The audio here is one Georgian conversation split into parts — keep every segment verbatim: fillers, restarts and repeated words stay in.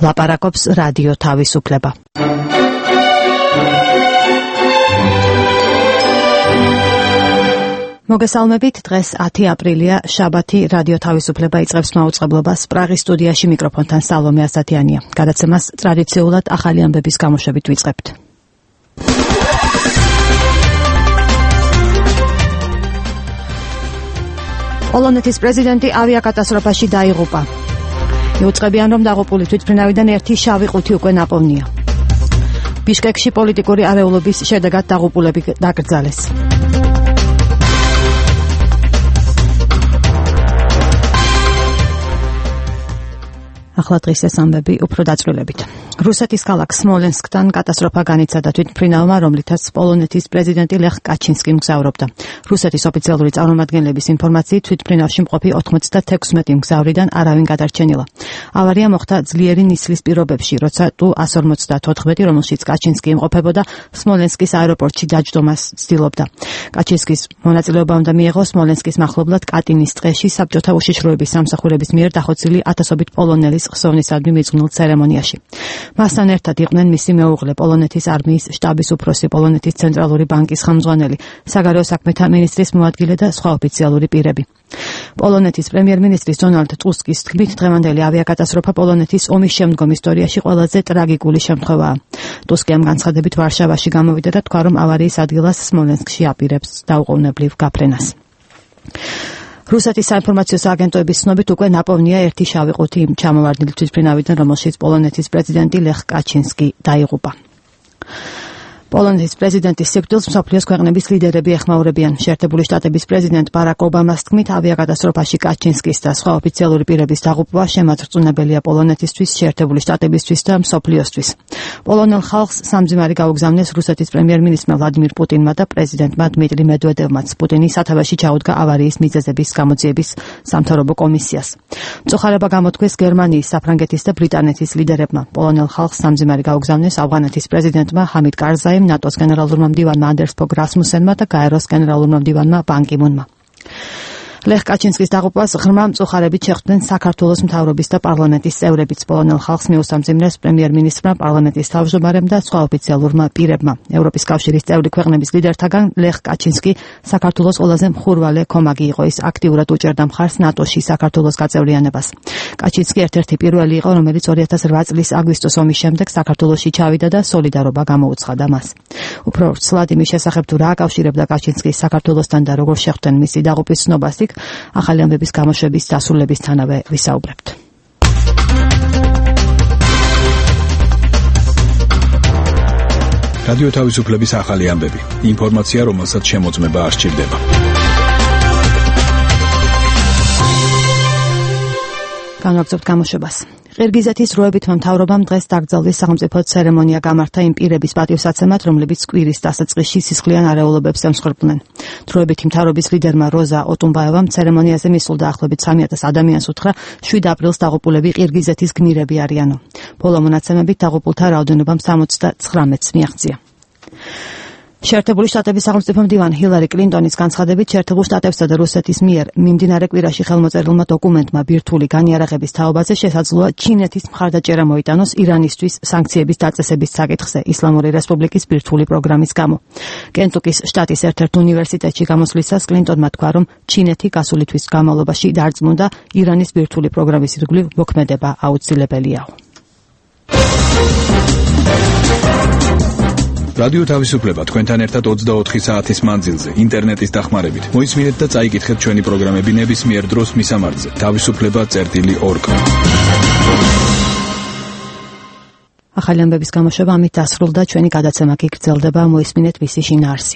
ლაპარაკობს რადიო თავისუფლება. მოგესალმებით, დღეს ათი აპრილია, შაბათი, რადიო თავისუფლება იწყებს მაუწყებლობას. პრაღის სტუდიაში მიკროფონთან სალომე ასათიანია. გადაცემას ტრადიციულად ახალი ამბების გამოშვებით ვიწყებთ. პოლონეთის პრეზიდენტი ავიაკატასტროფაში დაიღუპა. იუწყებიან, რომ დაღუპული თვითმფრინავიდან ერთი შავი ყუთი უკვე ნაპოვნია. ბიშკეკში პოლიტიკური არეულობის შედეგად დაღუპულები დაკრძალეს. ახლა დღის ეს ამბები უფრო დაწვრილებით. რუსეთის ქალაქ სმოლენსკთან კატასტროფა განიცადა თვითმფრინავმა, რომლითაც პოლონეთის პრეზიდენტი ლეხ კაჩინსკი მგზავრობდა. რუსეთის ოფიციალური წარმომადგენლების ინფორმაციით თვითმფრინავში მყოფი ოცდაექვსი მგზავრიდან არავინ გადარჩენილა. ავარია მოხდა ძლიერი ნისლის პირობებში, როცა ტუ εκατს ორმოცდათოთხმეტი, რომელშიც კაჩინსკი იმყოფებოდა, სმოლენსკის აეროპორტში დაჯდომას ცდილობდა. კაჩინსკის მონაწილეობა უნდა მიეღო სმოლენსკის მახლობლად კატინის ტყეში საბჭოთა უშიშროების სამსახურების მიერ დახოცილი ათასობით პოლონელის ხსოვნისადმი მიძღვნილ ცერემონიაში. მასთან ერთად იყვნენ მისი მეუღლე, პოლონეთის არმიის შტაბის უფროსი, პოლონეთის ცენტრალური ბანკის ხელმძღვანელი, საგარეო საქმეთა მინისტრის მოადგილე და სხვა ოფიციალური პირები. პოლონეთის პრემიერ-მინისტრის დონალდ ტუსკის თქმით, დღევანდელი ავიაკატასტროფა პოლონეთის ომის შემდგომ ისტორიაში ყველაზე ტრაგიკული შემთხვევაა. ტუსკი ამ განცხადებით ვარშავაში გამოვიდა და თქვა, რომ ავარიის ადგილას სმოლენსკში აპირებს დაუყოვნებლივ გაფრენას. რუსეთის საინფორმაციო სააგენტოების ცნობით უკვე ნაპოვნია ერთი შავი ყუთი იმ ჩამოვარდნილი თვითმფრინავიდან, რომელშიც პოლონეთის პრეზიდენტი ლეხ კაჩინსკი დაიღუპა. პოლონეთის პრეზიდენტის სიკვდილს მსოფლიოს ქვეყნების ლიდერები ეხმაურებიან. შეერთებული შტატების პრეზიდენტ ბარაკ ობამას თქმით, ავიაკატასტროფაში კაჩინსკის და სხვა ოფიციალური პირების დაღუპვა შემაძრწუნებელია პოლონეთისთვის, შეერთებული შტატებისთვის და მსოფლიოსთვის. პოლონელ ხალხს სამძიმარი გაუგზავნეს რუსეთის პრემიერ-მინისტრმა ვლადიმირ პუტინმა და პრეზიდენტმა დმიტრი მედვედევმაც. პუტინი სათავეში ჩაუდგა ავარიის მიზეზების გამოძიების სამთავრობო კომისიას. მწუხარება გამოთქვეს გერმანიის, საფრანგეთის და ბრიტანეთის ლიდერებმა. პოლონელ ხალხს სამძიმარი გაუგზავნეს ავღანეთის პრეზიდენტმა ჰამიდ კარზაიმ, ნატოს გენერალურმა მდივანმა ანდერს ფოგ რასმუსენმა და გაეროს გენერალურმა მდივანმა ბან კი მუნმა. ლეხ კაჩინსკის დაღუპვას ღრმა მწუხარებით შეხვდნენ საქართველოს მთავრობის და პარლამენტის წევრებიც. პოლონელ ხალხს მიუსამძიმნეს პრემიერ-მინისტრმა, პარლამენტის თავმჯდომარემ და სხვა ოფიციალურმა პირებმა. ევროპის კავშირის წევრი ქვეყნების ლიდერთაგან ლეხ კაჩინსკი საქართველოს ყველაზე მხურვალე კომაგი იყო. ის აქტიურად უჭერდა მხარს ნატოში საქართველოს გაწევრიანებას. კაჩინსკი ერთ-ერთი პირველი იყო, რომელიც ორი ათას რვა წლის აგვისტოს ომის შემდეგ საქართველოში ჩავიდა და სოლიდარობა გამოუცხადა მას. უფრო ცვლად იმის შესახებ თუ რა აკავშირებდა კაჩინსკის საქართველოსთან და როგორ შეხვდნენ მისი დაღუპვის ცნობას, ახალი ამბების გამოშვების დასრულებისთანავე ვისაუბრებთ. რადიო თავისუფლების ახალი ამბები. ინფორმაცია, რომელსაც შემოწმება არ სჭირდება. განვაგრძობთ გამოშვებას. ყირგიზეთის დროებითმა მთავრობამ დღეს დაკრძალვის სახელმწიფო ცერემონია გამართა იმ პირების პატივსაცემად, რომლებიც კვირის დასაწყისში სისხლიან არეულობებს ემსხვერპლნენ. დროებითი მთავრობის ლიდერმა როზა ოტუნბაევამ ცერემონიაზე მისულ დაახლოებით სამი ათას ადამიანს უთხრა, შვიდ აპრილს დაღუპულები ყირგიზეთის გმირები არიანო. ბოლო მონაცემებით დაღუპულთა რაოდენობამ სამოცდათხრამეტს მიაღწია. შეერთებული შტატების სახელმწიფო მდივანი ჰილარი კლინტონის განცხადებით, შეერთებულ შტატებსა და რუსეთის მიერ მიმდინარე კვირაში ხელმოწერილმა დოკუმენტმა ბირთვული განიარაღების თაობაზე შესაძლოა ჩინეთის მხარდაჭერა მოიტანოს ირანისთვის სანქციების დაწესების საკითხზე ისლამური რესპუბლიკის ბირთვული პროგრამის გამო. კენტუკის შტატის ერთ-ერთ უნივერსიტეტში გამოსვლისას კლინტონმა თქვა, რომ ჩინეთი გასული თვის განმავლობაში დარწმუნდა ირანის ბირთვული პროგრამის ირგვლივ მოქმედება აუცილებელიაო. რადიო თავისუფლება თქვენთან ერთად ოცდაოთხი საათის მანძილზე ინტერნეტის დახმარებით. მოისმინეთ და წაიკითხეთ ჩვენი პროგრამები ნებისმიერ დროს მისამართზე თავისუფლება წერტილი ორგ. ახალი ამბების გამოშვება ამით დასრულდა, ჩვენი გადაცემა კი გრძელდება, მოისმინეთ მისი შინაარსი.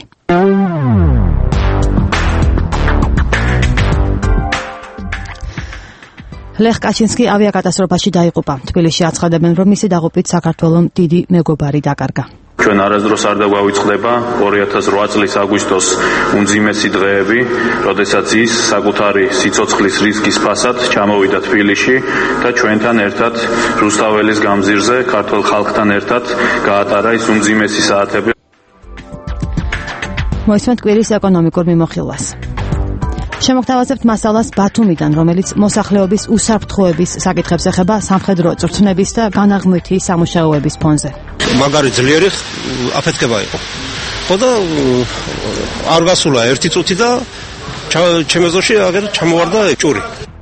ლეხ კაჩინსკი ავიაკატასტროფაში დაიღუპა. თბილისში აცხადებენ, რომ მისი დაღუპვით საქართველომ დიდი მეგობარი დაკარგა. ჩვენ არასდროს არ დაგვავიწყდება ორი ათას რვა წლის აგვისტოს უმძიმესი დღეები, როდესაც ის საკუთარი სიცოცხლის რისკის ფასად ჩამოვიდა თბილისში და ჩვენთან ერთად რუსთაველის გამზირზე ქართულ ხალხთან ერთად გაატარა ის უმძიმესი საათები. მოისმენთ კვირის ეკონომიკურ მიმოხილვას. შემოგთავაზებთ მასალას ბათუმიდან, რომელიც მოსახლეობის უსაფრთხოების საკითხებს ეხება სამხედრო წვრთნების და განაღმვითი სამუშაოების ფონზე. მაგარი ძლიერი აფეთქება იყო. ხო და არ გასულა ერთი წუთი და ჩემეზოში აგერ ჩამოვარდა ჭური.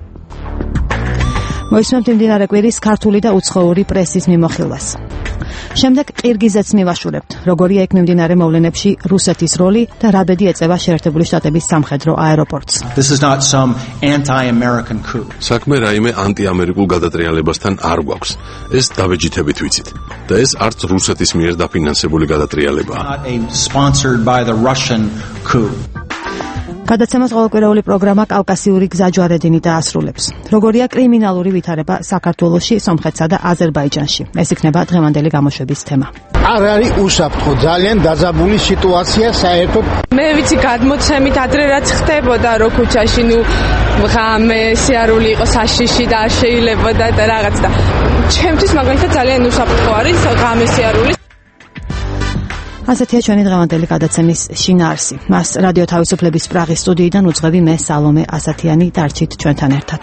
მოისმენთ იმდინარე კვირის ქართული და უცხოური პრესის მიმოხილვას. შემდეგ ყირგიზეთს მივაშურებთ, როგორია იქ მიმდინარე მოვლენებში რუსეთის როლი და რა ბედი ეწევა შეერთებული შტატების სამხედრო აეროპორტს. This is not some anti-American coup. საქმე რაიმე ანტიამერიკულ გადატრიალებასთან არ გვაქვს. ეს დაბეჯითებით ვიცით. და ეს არც რუსეთის მიერ დაფინანსებული გადატრიალებაა. Not a sponsored by the Russian coup. გადაცემას ყოველკვირეული პროგრამა კავკასიური გზაჯვარედინი დაასრულებს. როგორია კრიმინალური ვითარება საქართველოში, სომხეთსა და აზერბაიჯანში. ეს იქნება დღევანდელი გამოშვების თემა. არ არის უსაფრთხო, ძალიან დაძაბული სიტუაცია საერთოდ. მე ვიცი გადმოცემით ადრე რაც ხდებოდა რო ქუჩაში, ნუ ღამე სიარული იყო საშიში და არ შეიძლებოდა და რაღაც და ჩემთვის მაგალითად ძალიან უსაფრთხო არის ღამე სიარული. ასეთია ჩვენი დღევანდელი გადაცემის შინაარსი. მას რადიო თავისუფლების პრაღის სტუდიიდან უძღვევი მე სალომე ასათიანი, დარჩით ჩვენთან ერთად.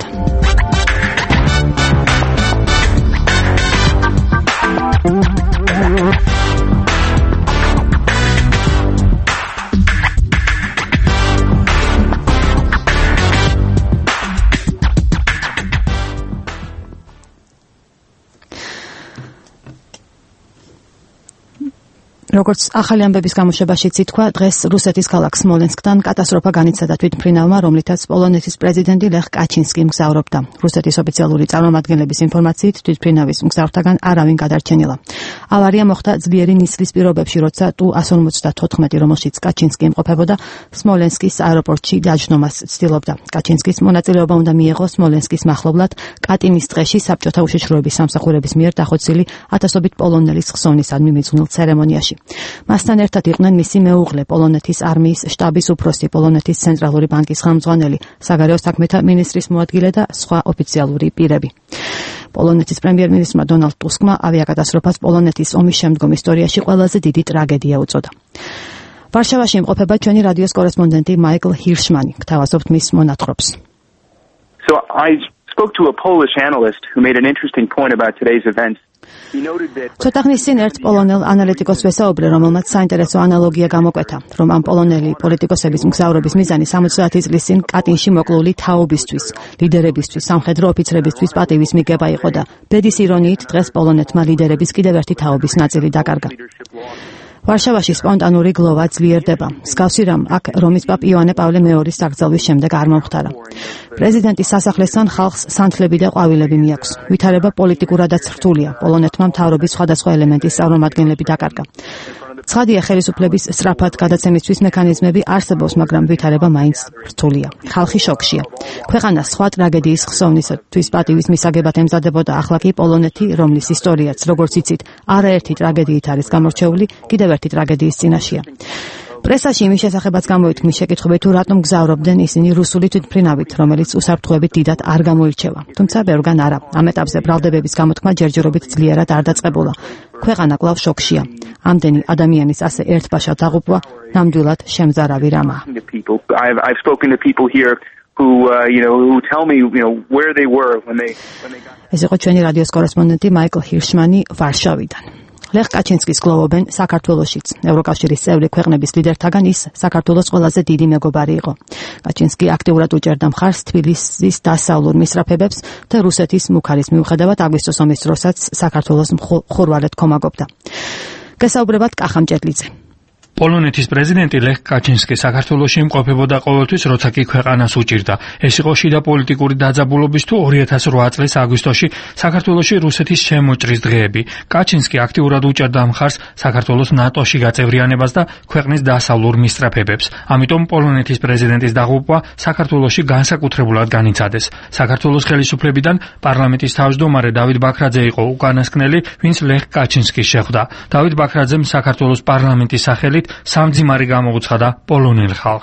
როგორც ახალი ამბების გამოშვებაშიც ითქვა, დღეს რუსეთის ქალაქ სმოლენსკთან კატასტროფა განიცადა თვითმფრინავმა, რომლითაც პოლონეთის პრეზიდენტი ლეხ კაჩინსკი მგზავრობდა. რუსეთის ოფიციალური წარმომადგენლების ინფორმაციით, თვითმფრინავის მგზავრთაგან არავინ გადარჩენილა. ავარია მოხდა ძლიერი ნისლის პირობებში, როცა ტუ εκατს ორმოცდათოთხმეტი, რომელშიც კაჩინსკი იმყოფებოდა, სმოლენსკის აეროპორტში დაჯდომას ცდილობდა. კაჩინსკის მონაწილეობა უნდა მიეღო სმოლენსკის მახლობლად კატინის ტყეში საბჭოთა უშიშროების სამსახურების მიერ დახოცილი ათასობით პოლონელის ხსოვნისადმი მიძღვნილ ცერემონიაში. მასთან ერთად იყვნენ მისი მეუღლე, პოლონეთის არმიის შტაბის უფროსი, პოლონეთის ცენტრალური ბანკის ხელმძღვანელი, საგარეო საქმეთა მინისტრის მოადგილე და სხვა ოფიციალური პირები. პოლონეთის პრემიერ-მინისტრმა დონალდ ტუსკმა ავიაკატასტროფას პოლონეთის ომის შემდგომ ისტორიაში ყველაზე დიდი ტრაგედია უწოდა. ვარშავაში იმყოფება ჩვენი რადიოს კორესპონდენტი მაიკლ ჰირშმანი. გთავაზობთ მის მონათხრობს. So I spoke to a Polish analyst who made an interesting point about today's events. ცოტა ხნის წინ ერთ პოლონელ ანალიტიკოსს ვესაუბრე, რომელმაც საინტერესო ანალოგია გამოკვეთა, რომ ამ პოლონელი პოლიტიკოსების მგზავრობის მიზანი სამოცდაათი წლის წინ კატინში მოკლული თაობისთვის, ლიდერებისთვის, სამხედრო ოფიცრებისთვის პატივის მიგება იყო და ბედის ირონიით დღეს პოლონეთმა ლიდერების კიდევ ერთი თაობის ნაწილი დაკარგა. ვარშავაში სპონტანური გლოვა ძლიერდება. მსგავსი რამ აქ რომის პაპ იოანე პავლე მეორის დაკრძალვის შემდეგ არ მომხდარა. პრეზიდენტის სასახლესთან ხალხს სანთლები და ყვავილები მიაქვს. ვითარება პოლიტიკურადაც რთულია. პოლონეთმა მთავრობის სხვადასხვა ელემენტის წარმომადგენლები დაკარგა. ცხადია, ხელისუფლების სწრაფად გადაცემისთვის მექანიზმები არსებობს, მაგრამ ვითარება მაინც რთულია. ხალხი შოკშია. ქვეყანა სხვა ტრაგედიის ხსოვნისათვის პატივის მისაგებად ემზადებოდა, ახლა კი პოლონეთი, რომლის ისტორიაც, როგორც იცით, არაერთი ტრაგედიით არის გამორჩეული, კიდევ ერთი ტრაგედიის წინაშეა. პრესაში იმის შესახებაც გამოითქმის შეკითხვები, თუ რატომ გზავრობდნენ ისინი რუსული თვითმფრინავით, რომელიც უსაფრთხოებით დიდად არ გამოირჩევა. თუმცა ბევრგან არა. ამ ეტაპზე ბრალდებების გამოთქმა ჯერჯერობით ძლიერად არ დაწყებულა. ქვეყანა კვლავ შოკშია. ამდენი ადამიანის ასე ერთბაშად დაღუპვა ნამდვილად შემზარავი რამაა. I've I've spoken to people here who uh, you know who tell me you know where they were when they when they got ეს იყო ჩვენი რადიოს კორესპონდენტი მაიკლ ჰირშმანი ვარშავიდან. ლეხ კაჩინსკის გლოვობენ საქართველოშიც. ევროკავშირის წევრი ქვეყნების ლიდერთაგან ის საქართველოს ყველაზე დიდი მეგობარი იყო. კაჩინსკი აქტიურად უჭერდა მხარს თბილისის დასავლურ მისწრაფებებს და რუსეთის მუქარის მიუხედავად აგვისტოს ომის დროსაც საქართველოს ხურვალედ კომაგობდა. გასაუბრებად კახა მჭედლიძე. პოლონეთის პრეზიდენტი ლეხ კაჩინსკი საქართველოში იმყოფებოდა ყოველთვის, როცა კი ქვეყანას უჭირდა. ეს იყო შიდა პოლიტიკური დაძაბულობის თუ ორი ათას რვა წლის აგვისტოში საქართველოში რუსეთის შემოჭრის დღეები. კაჩინსკი აქტიურად უჭერდა მხარს საქართველოს ნატოში გაწევრიანებას და ქვეყნის დასავლურ მისწრაფებებს. ამიტომ პოლონეთის პრეზიდენტის დაღუპვა საქართველოში განსაკუთრებულად განიცადეს. საქართველოს ხელისუფლებიდან პარლამენტის თავმჯდომარე დავით ბაქრაძე იყო უკანასკნელი, ვინც ლეხ კაჩინსკის შეხვდა. დავით ბაქრაძემ საქართველოს პარლამენტის სახელით სამძიმარი გამოუცხადა პოლონელ ხალხს.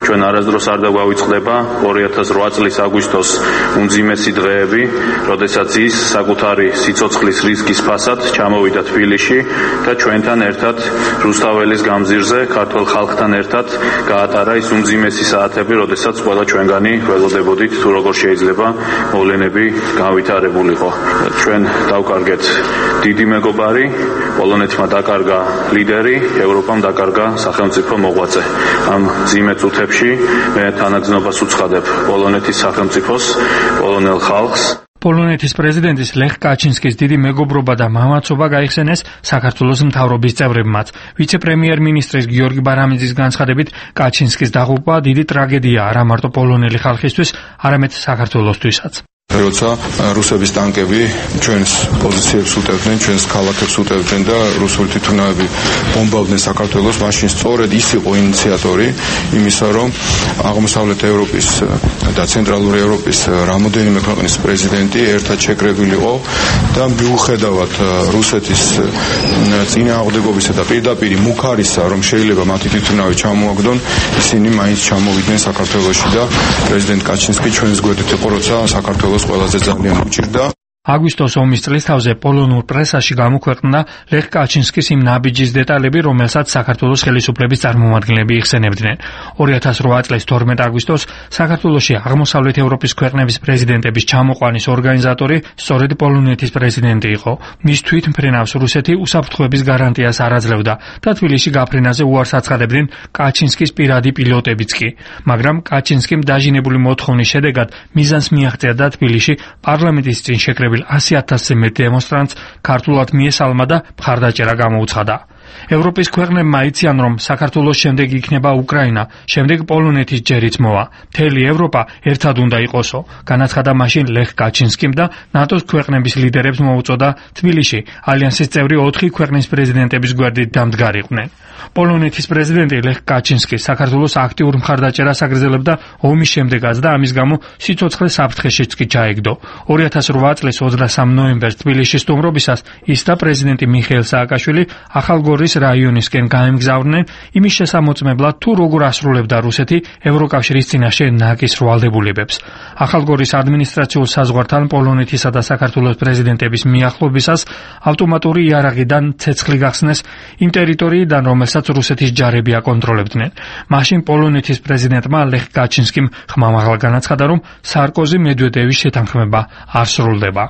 ჩვენ არასდროს არ დაგვავიწყდება ორი ათას რვა წლის აგვისტოს უმძიმესი დღეები, როდესაც ის საკუთარი სიცოცხლის რისკის ფასად ჩამოვიდა თბილისში და ჩვენთან ერთად რუსთაველის გამზირზე ქართულ ხალხთან ერთად გაატარა ის უმძიმესი საათები, როდესაც ყველა ჩვენგანი ველოდებოდით თუ როგორ შეიძლება მოვლენები განვითარებულიყო. ჩვენ დავკარგეთ დიდი მეგობარი, პოლონეთმა დაკარგა ლიდერი, ევროპამ დაკარგა სახელმწიფო მოღვაწე. ამ მძიმე წუთებში მე თანაგზნობას უცხადებ პოლონეთის სახელმწიფოს, პოლონელ ხალხს. პოლონეთის პრეზიდენტის ლეხ კაჩინსკის დიდი მეგობრობა და მამაცობა გაიხსენეს საქართველოს მთავრობის წევრებმაც. ვიცე-პრემიერ-მინისტრის გიორგი ბარამიძის განცხადებით, კაჩინსკის დაღუპვა დიდი ტრაგედიაა არა მარტო პოლონელი ხალხისთვის, არამედ საქართველოსთვისაც. როცა რუსების ტანკები ჩვენს პოზიციებს უტევდნენ, ჩვენს ქალაქებს უტევდნენ და რუსული თვითმფრინავები ბომბავდნენ საქართველოს, მაშინ სწორედ ის იყო ინიციატორი იმისა, რომ აღმოსავლეთ ევროპის და ცენტრალური ევროპის რამოდენიმე ქვეყნის პრეზიდენტი ერთად შეკრებილიყო და მიუხედავად რუსეთის წინააღმდეგობისა და პირდაპირ მუქარისა, რომ შეიძლება მათი თვითმფრინავი ჩამოაგდონ, ისინი მაინც ჩამოვიდნენ საქართველოში და პრეზიდენტ კაჩინსკი ჩვენს გვერდით იყო, როცა საქართველოს ყველაზე ძალიან უჭირდა. აგვისტოს ომის წლის თავზე პოლონურ პრესაში გამოქვეყნდა ლეხ კაჩინსკის იმ ნაბიჯის დეტალები, რომელსაც საქართველოს ხელისუფლების წარმომადგენლები იხსენებდნენ. ორი ათას რვა წლის თორმეტ აგვისტოს საქართველოში აღმოსავლეთ ევროპის ქვეყნების პრეზიდენტების ჩამოყვანის ორგანიზატორი სწორედ პოლონეთის პრეზიდენტი იყო. მის თვითმფრინავს რუსეთი უსაფრთხოების გარანტიას არ აძლევდა და თბილისში გაფრენაზე უარს აცხადებდნენ კაჩინსკის პირადი პილოტებიც კი. მაგრამ კაჩინსკიმ დაჟინებული მოთხოვნის შედეგად მიზანს მიაღწია და თბილისში პარლამენტის წინ შეკრებილ ასი ათასზე მეტ დემონსტრანტს ქართულად მიესალმა და მხარდაჭერა გამოუცხადა. ევროპის ქვეყნებმა იციან, რომ საქართველოს შემდეგ იქნება უკრაინა, შემდეგ პოლონეთის ჯერიც მოვა. მთელი ევროპა ერთად უნდა იყოსო. განაცხადა მაშინ ლეხ კაჩინსკიმ და ნატოს ქვეყნების ლიდერებს მოუწოდა თბილისში ალიანსის წევრი ოთხი ქვეყნის პრეზიდენტების გვერდით დამდგარიყვნენ. პოლონეთის პრეზიდენტი ლეხ კაჩინსკი საქართველოს აქტიურ მხარდაჭერას აგრძელებდა ომის შემდეგაც და ამის გამო სიცოცხლე საფრთხეშიც კი ჩაეგდო. ორი ათას რვა წლის ოცდასამ ნოემბერს თბილისში სტუმრობისას ის და პრეზიდენტი მიხეილ სააკაშვილი ახალგორის რაიონისკენ გაემგზავრნენ იმის შესამოწმებლად, თუ როგორ ასრულებდა რუსეთი ევროკავშირის წინაშე ნაკის ვალდებულებებს. ახალგორის ადმინისტრაციულ საზღვართან პოლონეთისა და საქართველოს პრეზიდენტების მიახლოებისას ავტომატური იარაღიდან ცეცხლი გახსნეს იმ ტერიტორიიდან, რომელსაც რუსეთის ჯარები აკონტროლებდნენ. მაშინ პოლონეთის პრეზიდენტმა ლეხ კაჩინსკიმ ხმამაღლა განაცხადა, რომ სარკოზი მედვედევის შეთანხმება არ სრულდება.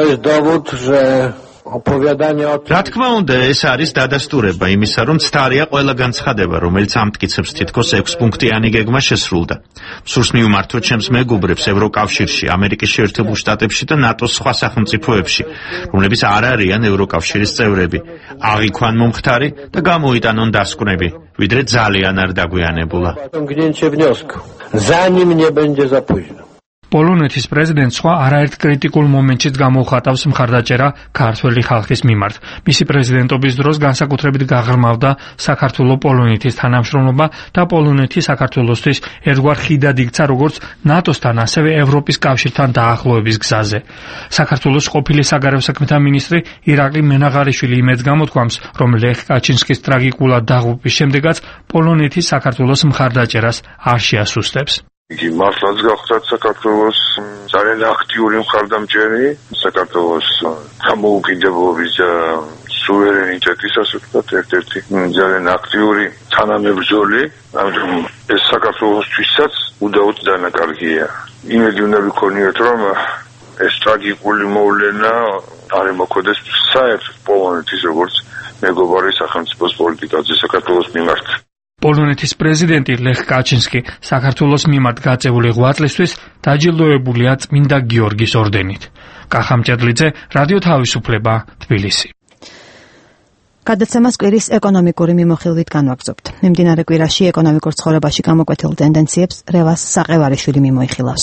რა თქმა უნდა, ეს არის დადასტურება იმისა, რომ ცდარია ყველა განცხადება, რომელიც ამტკიცებს თითქოს ექვსპუნქტიანი გეგმა შესრულდა. სურს მიუმართო ჩემს მეგობრებს ევროკავშირში, ამერიკის შეერთებულ შტატებში და ნატოს სხვა სახელმწიფოებში, რომლებიც არ არიან ევროკავშირის წევრები. აღიქვან მომხდარი და გამოიტანონ დასკვნები, ვიდრე ძალიან არ დაგვიანებულა. პოლონეთის პრეზიდენტს სხვა არაერთ კრიტიკულ მომენტშიც გამოუხატავს მხარდაჭერა ქართველი ხალხის მიმართ. მისი პრეზიდენტობის დროს განსაკუთრებით გაღრმავდა საქართველო-პოლონეთის თანამშრომლობა და პოლონეთი საქართველოსთვის ერთგვარ ხიდად იქცა როგორც ნატოსთან, ასევე ევროპის კავშირთან დაახლოების გზაზე. საქართველოს ყოფილი საგარეო საქმეთა მინისტრი ირაკლი მენაღარიშვილი იმედს გამოთქვამს, რომ ლეხ კაჩინსკის ტრაგიკულად დაღუპვის შემდეგაც პოლონეთი საქართველოს მხარდაჭერას არ შეასუსტებს. იგი მართლაც გახლავთ საქართველოს ძალიან აქტიური მხარდამჭერი, საქართველოს დამოუკიდებლობის და სუვერენიტეტის, ასე ვთქვათ, ერთ-ერთი ძალიან აქტიური თანამებრძოლი, ამიტომ ეს საქართველოსთვისაც უდაოდ დანაკარგია. იმედი უნდა ვიქონიოთ, რომ ეს ტრაგიკული მოვლენა არ ემოქმედებს საერთოდ პოლონეთის როგორც მეგობარი სახელმწიფოს პოლიტიკაზე საქართველოს მიმართ. პოლონეთის პრეზიდენტი ლეხ კაჩინსკი საქართველოს მიმართ გაწეული ღვაწლისთვის დაჯილდოებულია წმინდა გიორგის ორდენით. კახა მჭედლიძე, რადიო თავისუფლება, თბილისი. გადაცემას კვირის ეკონომიკური მიმოხილვით განვაგრძობთ. მიმდინარე კვირაში ეკონომიკურ ცხოვრებაში გამოკვეთილ ტენდენციებს რევას საყევარიშვილი მიმოიხილავს.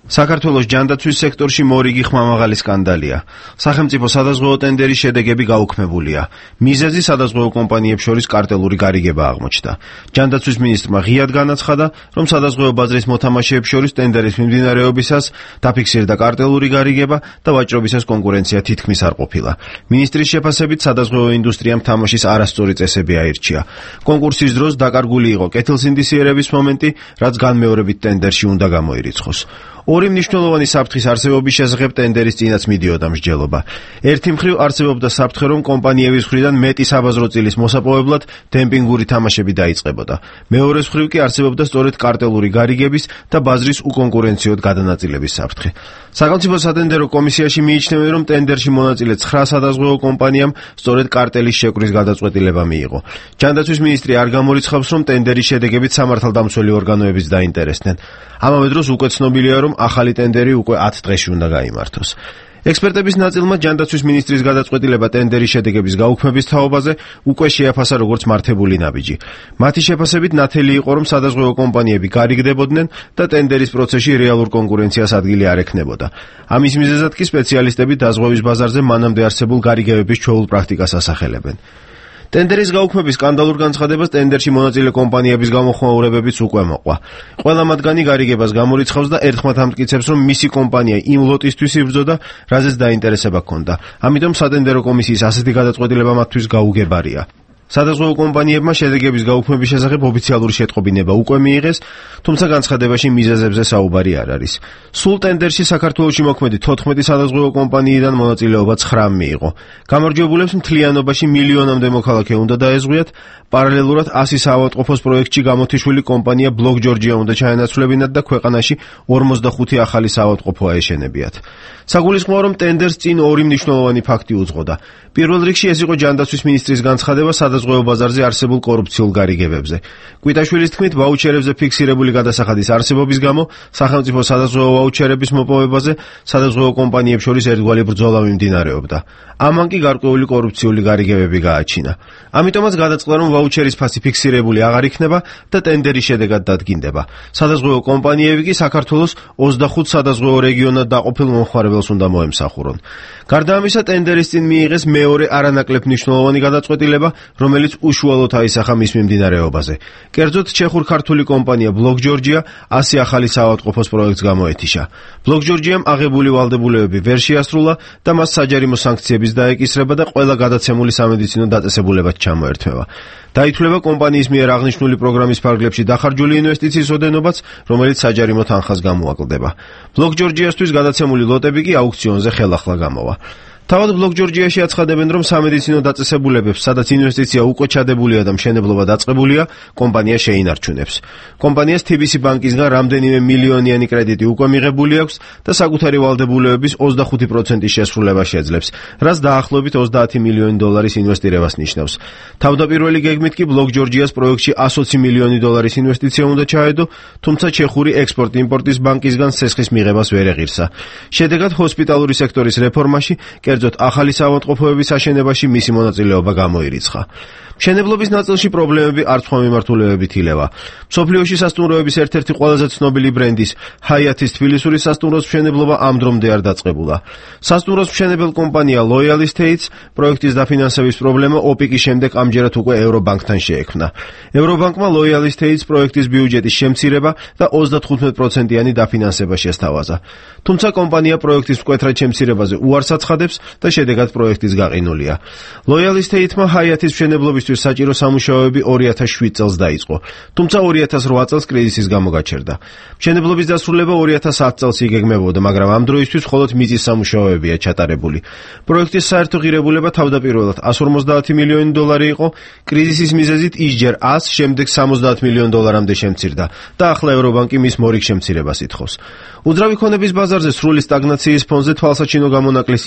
საქართველოს ჯანდაცვის სექტორში მორიგი ხმამაღალი სკანდალია. სახელმწიფო სადაზღვევო ტენდერის შედეგები გაუქმებულია. მიზეზი სადაზღვევო კომპანიებს შორის კარტელური გარიგება აღმოჩნდა. ჯანდაცვის მინისტრმა ღიად განაცხადა, რომ სადაზღვევო ბაზრის მოთამაშეებს შორის ტენდერის მიმდინარეობისას დაფიქსირდა კარტელური გარიგება და ვაჭრობისას კონკურენცია თითქმის არ ყოფილა. მინისტრის შეფასებით სადაზღვევო ინდუსტრიამ თამაშის არასწორი წესები აირჩია. კონკურსის დროს დაკარგული იყო კეთილსინდისიერების მომენტი, რაც განმეორებით ტენდერში უნდა გამოირიცხოს. ორი მნიშვნელოვანი საფრთხის არსებობის შესახებ ტენდერის წინაც მიდიოდა მსჯელობა. ერთი მხრივ არსებობდა საფრთხე, რომ კომპანიების მხრიდან მეტი საბაზრო წილის მოსაპოვებლად დემპინგური თამაშები დაიწყებოდა. მეორე მხრივ კი არსებობდა სწორედ კარტელური გარიგების და ბაზრის უკონკურენციოდ გადანაწილების საფრთხე. სახელმწიფო სატენდერო კომისიაში მიიჩნევენ, რომ ტენდერში მონაწილე ცხრა სადაზღვევო კომპანიამ სწორედ კარტელის შეკვრის გადაწყვეტილება მიიღო. ჯანდაცვის მინისტრი არ გამორიცხავს, რომ ტენდერის შედეგებით სამართალდამცველი ორგანოებიც დაინტერესდნენ. ამავე დროს უკვე ცნობილია, რომ ახალი ტენდერი უკვე ათ დღეში უნდა გაიმართოს. ექსპერტების ნაწილმა ჯანდაცვის მინისტრის გადაწყვეტილება ტენდერის შედეგების გაუქმების თაობაზე უკვე შეაფასა როგორც მართებული ნაბიჯი. მათი შეფასებით ნათელი იყო, რომ სადაზღვევო კომპანიები გარიგდებოდნენ და ტენდერის პროცესში რეალურ კონკურენციას ადგილი არ ექნებოდა. ამის მიზეზად კი სპეციალისტები დაზღვევის ბაზარზე მანამდე არსებულ გარიგებების ჩვეულ პრაქტიკას ასახელებენ. ტენდერის გაუქმების სკანდალურ განცხადებას ტენდერში მონაწილე კომპანიების გამოხმაურებებიც უკვე მოყვა. ყველა მათგანი გარიგებას გამორიცხავს და ერთხმად ამტკიცებს, რომ მისი კომპანია იმ ლოტისთვის იბრძოდა, რაზეც დაინტერესება ჰქონდა. ამიტომ სატენდერო კომისიის ასეთი გადაწყვეტილება მათთვის გაუგებარია. სადაზღვევო კომპანიებმა შედეგების გაუქმების შესახებ ოფიციალური შეტყობინება უკვე მიიღეს, თუმცა განცხადებაში მიზეზებზე საუბარი არ არის. სულ ტენდერში საქართველოში მოქმედი თოთხმეტი სადაზღვევო კომპანიიდან მონაწილეობა ცხრა მიიღო. გამარჯვებულებს მთლიანობაში მილიონამდე მოქალაქე უნდა დაეზღვიათ, პარალელურად ასი საავადმყოფოს პროექტში გამოთიშვილი კომპანია ბლოკ ჯორჯია უნდა ჩაენაცვლებინათ და ქვეყანაში ორმოცდახუთი ახალი საავადმყოფო აეშენებიათ. საგულისხმოა, რომ ტენდერს წინ ორი მნიშვნელოვანი ფაქტი უძღოდა. პირველ რიგში ეს იყო ჯანდაცვის მინისტრის განცხადება სადაზღვევო ბაზარზე არსებულ კორუფციულ გარიგებებზე. კვიტაშვილის თქმით, ვაუჩერებზე ფიქსირებული გადასახადის არსებობის გამო სახელმწიფო სადაზღვევო ვაუჩერების მოპოვებაზე სადაზღვევო კომპანიებს შორის ერთგვარი ბრძოლა მიმდინარეობდა. ამან კი გარკვეული კორუფციული გარიგებები გააჩინა. ამიტომაც გადაწყდა, რომ ვაუჩერის ფასი ფიქსირებული აღარ იქნება და ტენდერი შედეგად დადგინდება. სადაზღვევო კომპანიები კი საქართველოს ოცდახუთ სადაზღვევო რეგიონად დაყოფილ მომხმარებელს უნდა მოემსახურონ. გარდა ამისა, ტენდერის წინ მიიღეს მეორე არანაკლებ მნიშვნელოვანი გადაწყვეტილება, რომელიც უშუალოდ აისახა მის მიმდინარეობაზე. კერძოდ, ჩეხურ-ქართული კომპანია ბლოკ ჯორჯია ასი ახალი საავადმყოფოს პროექტს გამოეთიშა. ბლოკ ჯორჯიამ აღებული ვალდებულებები ვერ შეასრულა და მას საჯარიმო სანქციების დაეკისრება და ყველა გადაცემული სამედიცინო დაწესებულებაც ჩამოერთვება. დაითვლება კომპანიის მიერ აღნიშნული პროგრამის ფარგლებში დახარჯული ინვესტიციის ოდენობაც, რომელიც საჯარიმო თანხას გამოაკლდება. ბლოკ ჯორჯიასთვის გადაცემული ლოტები კი აუქციონზე ხელახლა გამოვა. თავად ბლოკ ჯორჯიაში აცხადებენ, რომ სამედიცინო დაწესებულებებს, სადაც ინვესტიცია უკვე ჩადებულია და მშენებლობა დაწყებულია, კომპანია შეინარჩუნებს. კომპანიას თი ბი სი ბანკისგან რამდენიმე მილიონიანი კრედიტი უკვე მიღებული აქვს და საკუთარი ვალდებულებების ოცდახუთი პროცენტის შესრულება შეძლებს, რაც დაახლოებით ოცდაათი მილიონი დოლარის ინვესტირებას ნიშნავს. თავდაპირველი გეგმით კი ბლოკ ჯორჯიას პროექტში ასოცი მილიონი დოლარის ინვესტიცია უნდა ჩაედო, თუმცა ჩეხური ექსპორტ-იმპორტის ბანკისგან სესხის მიღებას ვერ ეღირსა. შედეგად ჰოსპიტალური სექტორის რეფორმაში კერძოდ ახალი საავადმყოფოების აშენებაში მისი მონაწილეობა გამოირიცხა. მშენებლობის ნაწილში პრობლემები არ სხვა მიმართულებებით ილევა. მსოფლიოში სასტუმროების ერთ-ერთი ყველაზე ცნობილი ბრენდის ჰაიათის თბილისური სასტუმროს მშენებლობა ამ დრომდე არ დაწყებულა. სასტუმროს მშენებელ კომპანია Loyal Estates პროექტის დაფინანსების პრობლემა ოპიკის შემდეგ ამჯერად უკვე ევრობანკთან შეექმნა. ევრობანკმა Loyal Estates პროექტის ბიუჯეტის შემცირება და ოცდათხუთმეტ პროცენტიანი დაფინანსება შესთავაზა. თუმცა კომპანია პროექტის მკვეთრად შემცირებაზე უარს აცხადებს და შედეგად პროექტის გაყინულია. Loyal Estates-მა ჰაიათის მშენებლობის საჭირო სამუშაოები ორი ათას შვიდ წელს დაიწყო, თუმცა ორი ათას რვა წელს კრიზისის გამო გაჩერდა. მშენებლობის დასრულება ორი ათას ათ წელს იგეგმებოდა, მაგრამ ამ დროისთვის მხოლოდ მიწის სამუშაოებია ჩატარებული. პროექტის საერთო ღირებულება თავდაპირველად εκατს ორმოცდაათი მილიონი დოლარი იყო, კრიზისის მიზეზით ის ჯერ ას, შემდეგ სამოცდაათ მილიონ დოლარამდე შემცირდა და ახლა ევრობანკი მის მორიგ შემცირებას ითხოვს. უძრავი ქონების ბაზარზე სრული სტაგნაციის ფონზე თვალსაჩინო გამონაკლისია ის აქტივობა,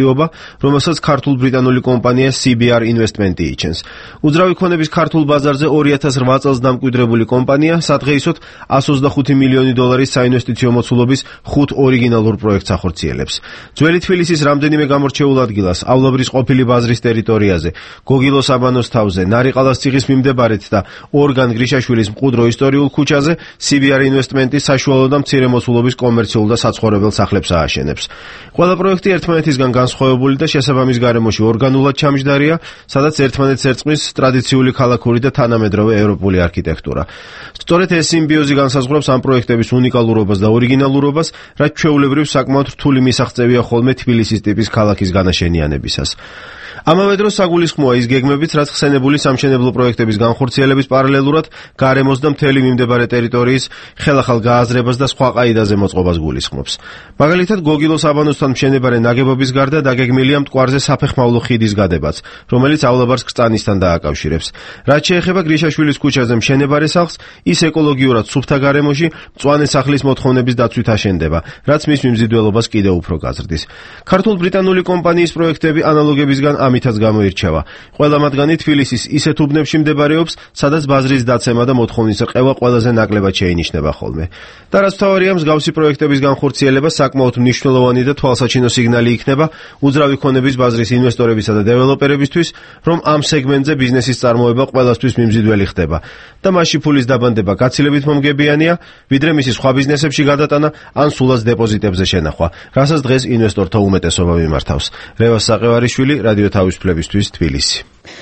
აქტივობა, რომელსაც ქართულ-ბრიტანული კომპანია C B R Investment-ი იჩენს. უძრავი ქონების ქართულ ბაზარზე ორი ათას ოთხ წელს დამკვიდრებული კომპანია სადღეისოდ εκατს ოცდახუთი მილიონი დოლარის საინვესტიციო მოცულობის ხუთ ორიგინალურ პროექტს ახორციელებს. ძველი თბილისის რამდენიმე გამორჩეულ ადგილას,ავლაბრის ყოფილი ბაზრის ტერიტორიაზე, გოგილოს აბანოს თავზე, ნარიყალას ციხის მიმდებარედ და ორგან გრიშაშვილის მყუდრო ისტორიულ ქუჩაზე C B R Investment-ი საშუალო და მცირე მოცულობის კომერციულ და საცხოვრებელ სახლებს ააშენებს. ყველა პროექტი ერთმანეთისგან განსხვავებული და შესაბამის გარემოში ორგანულად ჩამჯდარია, სადაც ერთმანეთს ერწყმის ტრადიციული ქალაქური და თანამედროვე ევროპული არქიტექტურა. სწორედ ეს სიმბიოზი განსაზღვრავს ამ პროექტების უნიკალურობას და ორიგინალურობას, რაც ჩვეულებრივ საკმაოდ რთული მისაღწევია ხოლმე თბილისის ტიპის ქალაქის განაშენიანებისას. ამავე დროს საგულისხმოა ის გეგმებიც, რაც ხსენებული სამშენებლო პროექტების განხორციელების პარალელურად გარემოს და მთელი მიმდებარე ტერიტორიის ხელახალ გააზრებას და სხვა ყაიდაზე მოწყობას გულისხმობს. მაგალითად, გოგილოს აბანოსთან მშენებარე ნაგებობის გარდა დაგეგმილია მტკვარზე საფეხმავლო ხიდის გადებაც, რომელიცავლაბარს კრწანისთან დააკავშირებს. რაც შეეხება გრიშაშვილის ქუჩაზე მშენებარე სახლს, ის ეკოლოგიურად სუფთა გარემოში მწვანე სახლის მოთხოვნების დაცვით აშენდება, რაც მის მიმზიდველობას კიდევ უფრო გაზრდის. ქართულ-ბრიტანული კომპანიის პროექტები ანალოგებისგან ამითაც გამოირჩევა. ყველა მათგანი თბილისის ისეთ უბნებში მდებარეობს, სადაც ბაზრის დაცემა და მოთხოვნის რყევა ყველაზე ნაკლებად შეინიშნება ხოლმე. და რაც მთავარია, მსგავსი პროექტების განხორციელება საკმაოდ მნიშვნელოვანი და თვალსაჩინო სიგნალი იქნება უძრავი ქონების ბაზრის ინვესტორებისა და დეველოპერებისთვის, რომ ამ სეგმენტზე ბიზნესის წარმოება ყველასთვის მიმზიდველი ხდება და მასში ფულის დაბანდება გაცილებით მომგებიანია, ვიდრე მისი სხვა ბიზნესებში გადატანა ან სულაც დეპოზიტებზე შენახვა, რასაც დღეს ინვესტორთა უმეტესობა მიმართავს. რევას საყევარიშვილი, რადიო თავისუფლებისთვის, თბილისი.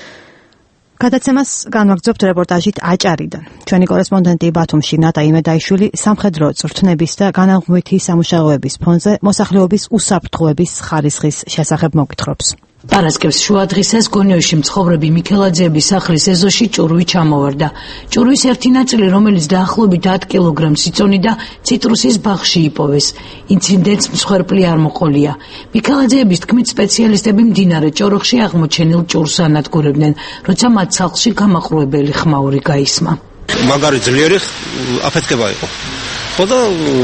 გადაცემას განვაგრძობთ რეპორტაჟით აჭარიდან. ჩვენი კორესპონდენტი ბათუმში ნატა იმედაიშვილი სამხედრო წვრთნების და განაღმვითი სამუშაოების ფონზე მოსახლეობის უსაფრთხოების ხარისხის შესახებ მოგვითხრობს. პარასკევს შუადღისას გონიოში მცხოვრები მიქელაძეების სახლის ეზოში ჭურვი ჩამოვარდა. ჭურვის ერთი ნაწილი, რომელიც დაახლოებით ათ კილოგრამს იწონი და ციტრუსის ბაღში იპოვეს. ინციდენტს მსხვერპლი არ მოყოლია. მიქელაძეების თქმით, სპეციალისტები მდინარე ჭოროხში აღმოჩენილ ჭურს ანადგურებდნენ, როცა მათ სახლში გამაყრუებელი ხმაური გაისმა. მაგარი ძლიერი აფეთქება იყო. ხო და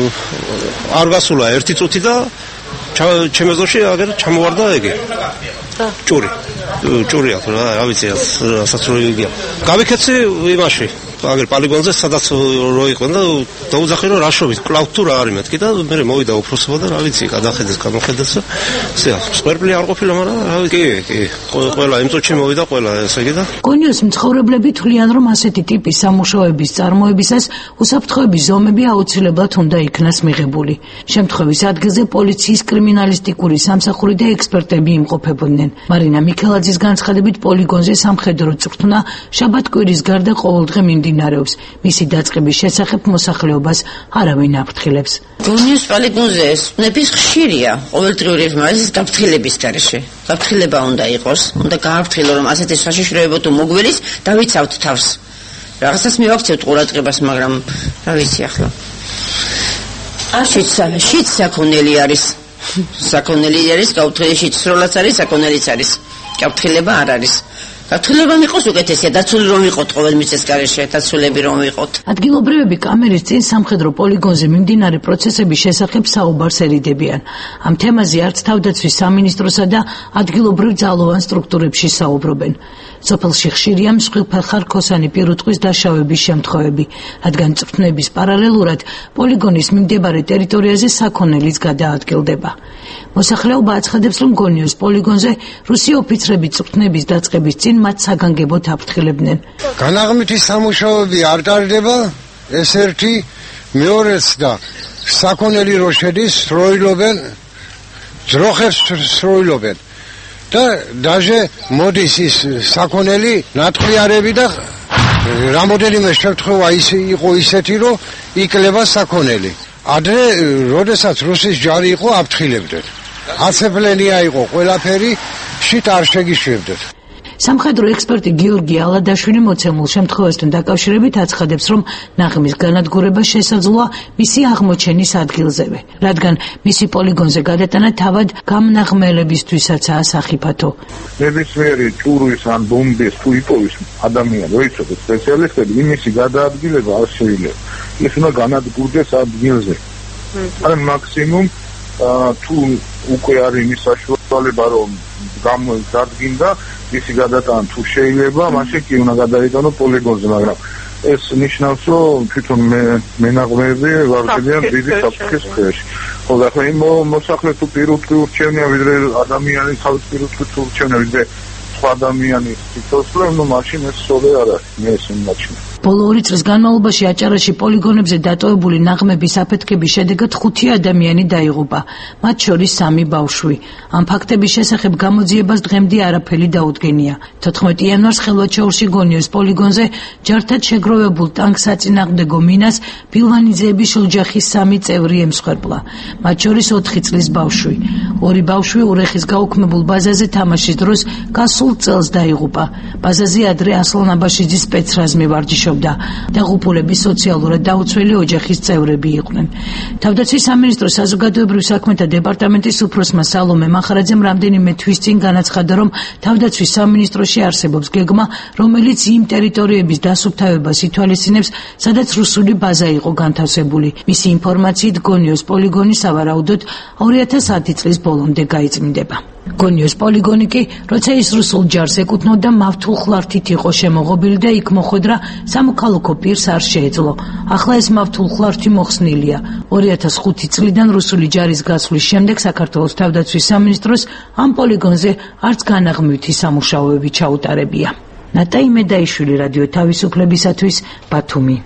არ გასულა ერთი წუთი და ჩემეზოში აგერ ჩამოვარდა ეგე. ჭური. ჭურია, რა ვიცი, რასაც რო იგია. გავიქეცი იმაში, აგერ პოლიგონზე, სადაც რო იყო და დაუძახე რომ რაშობით, კლავ თუ რა არის მეთქი და მე მოვიდა უფროსობა და რა ვიცი, გადახედეს, გამოხედეს. ესეა, სპერპლი არ ყოფილა, მაგრამ რა ვიცი, კი, კი, ყველა იმ წუთში მოვიდა ყველა ესე იგი და გონიოს მცხოვრებლები თვლიან, რომ ასეთი ტიპის სამუშაოების წარმოებისას უსაფრთხოების ზომები აუცილებლად უნდა იქნას მიღებული. შემთხვევის ადგილზე პოლიციის კრიმინალისტიკური სამსახური და ექსპერტები იმყოფებოდნენ. მარინა მიქელაძის განცხადებით, პოლიგონზე სამხედრო წვრთნა შაბათ-კვირის გარდა ყოველდღე მიმდინარეობს. მისი დაწყების შესახებ მოსახლეობას არავინ აფრთხილებს. გონიოს პოლიგონზე ნების ხშირია, ყოველდღიური ხმის გაფრთხილების გარეშე. გაფრთხილება უნდა იყოს, უნდა გააფრთხილო, რომ ასეთი საშიშროება თუ მოგველის, დავიცავთ თავს. რაღაცას მივაქცევთ ყურადღებას, მაგრამ რა ვიცი ახლა. აშიც შიც საქონელი არის. საქონელი არის, გაუფრთხილება სროლაც არის, საქონელიც არის. გაფრთხილება არ არის. გაფრთხილება მიყოს უკეთესია, დაცული რომ ვიყოთ ყოველ მიწის გარეშე, დაცულები რომ ვიყოთ. ადგილობრივები კამერის წინ სამხედრო პოლიგონზე მიმდინარე პროცესების შესახებ საუბარს ერიდებიან. ამ თემაზე არც თავდაცვის სამინისტროსა და ადგილობრივ ძალოვან სტრუქტურებში საუბრობენ. სოფელში ხშირია მსხვილფეხა-რქოსანი პირუტყვის დაშავების შემთხვევები, რადგან წვრთნების პარალელურად პოლიგონის მიმდებარე ტერიტორიაზე საქონელიც გადაადგილდება. მოსახლეობა აცხადებს, რომ გონიოს პოლიგონზე რუსი ოფიცრები წვრთნების დაწყების წინ მათ საგანგებოდ აფრთხილებდნენ. განაღმითი სამუშაოები არ ტარდება, ეს ერთი, მეორეც და საქონელი რო შედის, სროილობენ, ძროხებს სროილობენ. და დაჟე მოდის ის საქონელი ნატყიარები და რამოდენიმე შემთხვევა ის იყო ისეთი, რომ იკლება საქონელი. ადრე, როდესაც რუსის ჯარი იყო, აფრთხილებდნენ. აცეფლენია იყო ყველაფერი, შით არ შეგიშვებდეთ. სამხედრო ექსპერტი გიორგი ალადაშვილი მოცემულ შემთხვევასთან დაკავშირებით აცხადებს, რომ ნაღმის განადგურება შესაძლოა მისი აღმოჩენის ადგილზევე, რადგან მისი პოლიგონზე გადატანა თავად გამნაღმელებისთვისაცაა სახიფათო. ნებისმიერი ჭურვის ან ბომბის თუ იპოვის ადამიანი, რო იცოდეთ სპეციალისტები, იმისი გადაადგილება არ შეიძლება. ის უნდა განადგურდეს ადგილზე. ან მაქსიმუმ თუ უკვე არის იმის საშუალება, საშუალება რომ გამოდადგინდა ისი გადატანა თუ შეიძლება მაშინ კი უნდა გადაიტანო პოლიგონზე მაგრამ ეს ნიშნავს რომ თვითონ მენაღმეები ვარდებიან დიდი საფრთხის ქვეშ. ხო და ხო იმ მოსახლე თუ პირუტყვი ურჩევნია ვიდრე ადამიანი თავის პირუტყვი თუ ურჩევნია ვიდრე სხვა ადამიანის სიცოცხლე, ну მაშინ ეს სწორი არ არის, მე ეს მიმაჩნია. ბოლო ორი წლის განმავლობაში აჭარაში პოლიგონებზე დატოვებული ნაღმების აფეთქების შედეგად ხუთი ადამიანი დაიღუპა, მათ შორის სამი ბავშვი. ამ ფაქტების შესახებ გამოძიებას დღემდე არაფერი დაუდგენია. თოთხმეტი იანვარს ხელვაჩაურში გონიოს პოლიგონზე ჯართად შეგროვებულ ტანკს საწინააღმდეგო მინას ბილვანიძეების ოჯახის სამი წევრი ემსხვერპლა, მათ შორის ოთხი წლის ბავშვი. ორი ბავშვი ურეხის გაუქმებულ ბაზაზე თამაშის დროს გასულ წელს დაიღუპა. ბაზაზე ადრე ასლან აბაშიძის სპეცრაზმი ვარჯიშობდა. დაღუპულების სოციალურად დაუცველი ოჯახის წევრები იყვნენ. თავდაცვის სამინისტროს საზოგადოებრივ საქმეთა დეპარტამენტის უფროსმა სალომე მახარაძემ რამდენიმე თვის წინ განაცხადა, რომ თავდაცვის სამინისტროში არსებობს გეგმა, რომელიც იმ ტერიტორიების დასუფთავებას ითვალისწინებს, სადაც რუსული ბაზა იყო განთავსებული. მისი ინფორმაციით გონიოს პოლიგონი სავარაუდოდ ორი ათას ათი წლის ბოლომდე გაიწმინდება. გონიოს პოლიგონი კი, როცა ის რუსულ ჯარს ეკუთვნოდა, მავთულხლართით იყო შემოღობილი და იქ მოხვედრა სამოქალაქო პირს არ შეეძლო. ახლა ეს მავთულხლართი მოხსნილია. ორი ათას ხუთი წლიდან რუსული ჯარის გასვლის შემდეგ საქართველოს თავდაცვის სამინისტროს ამ პოლიგონზე არც განაღმვითი სამუშაოები ჩაუტარებია. ნატაი მედაიშვილი, რადიო თავისუფლებისათვის, ბათუმი.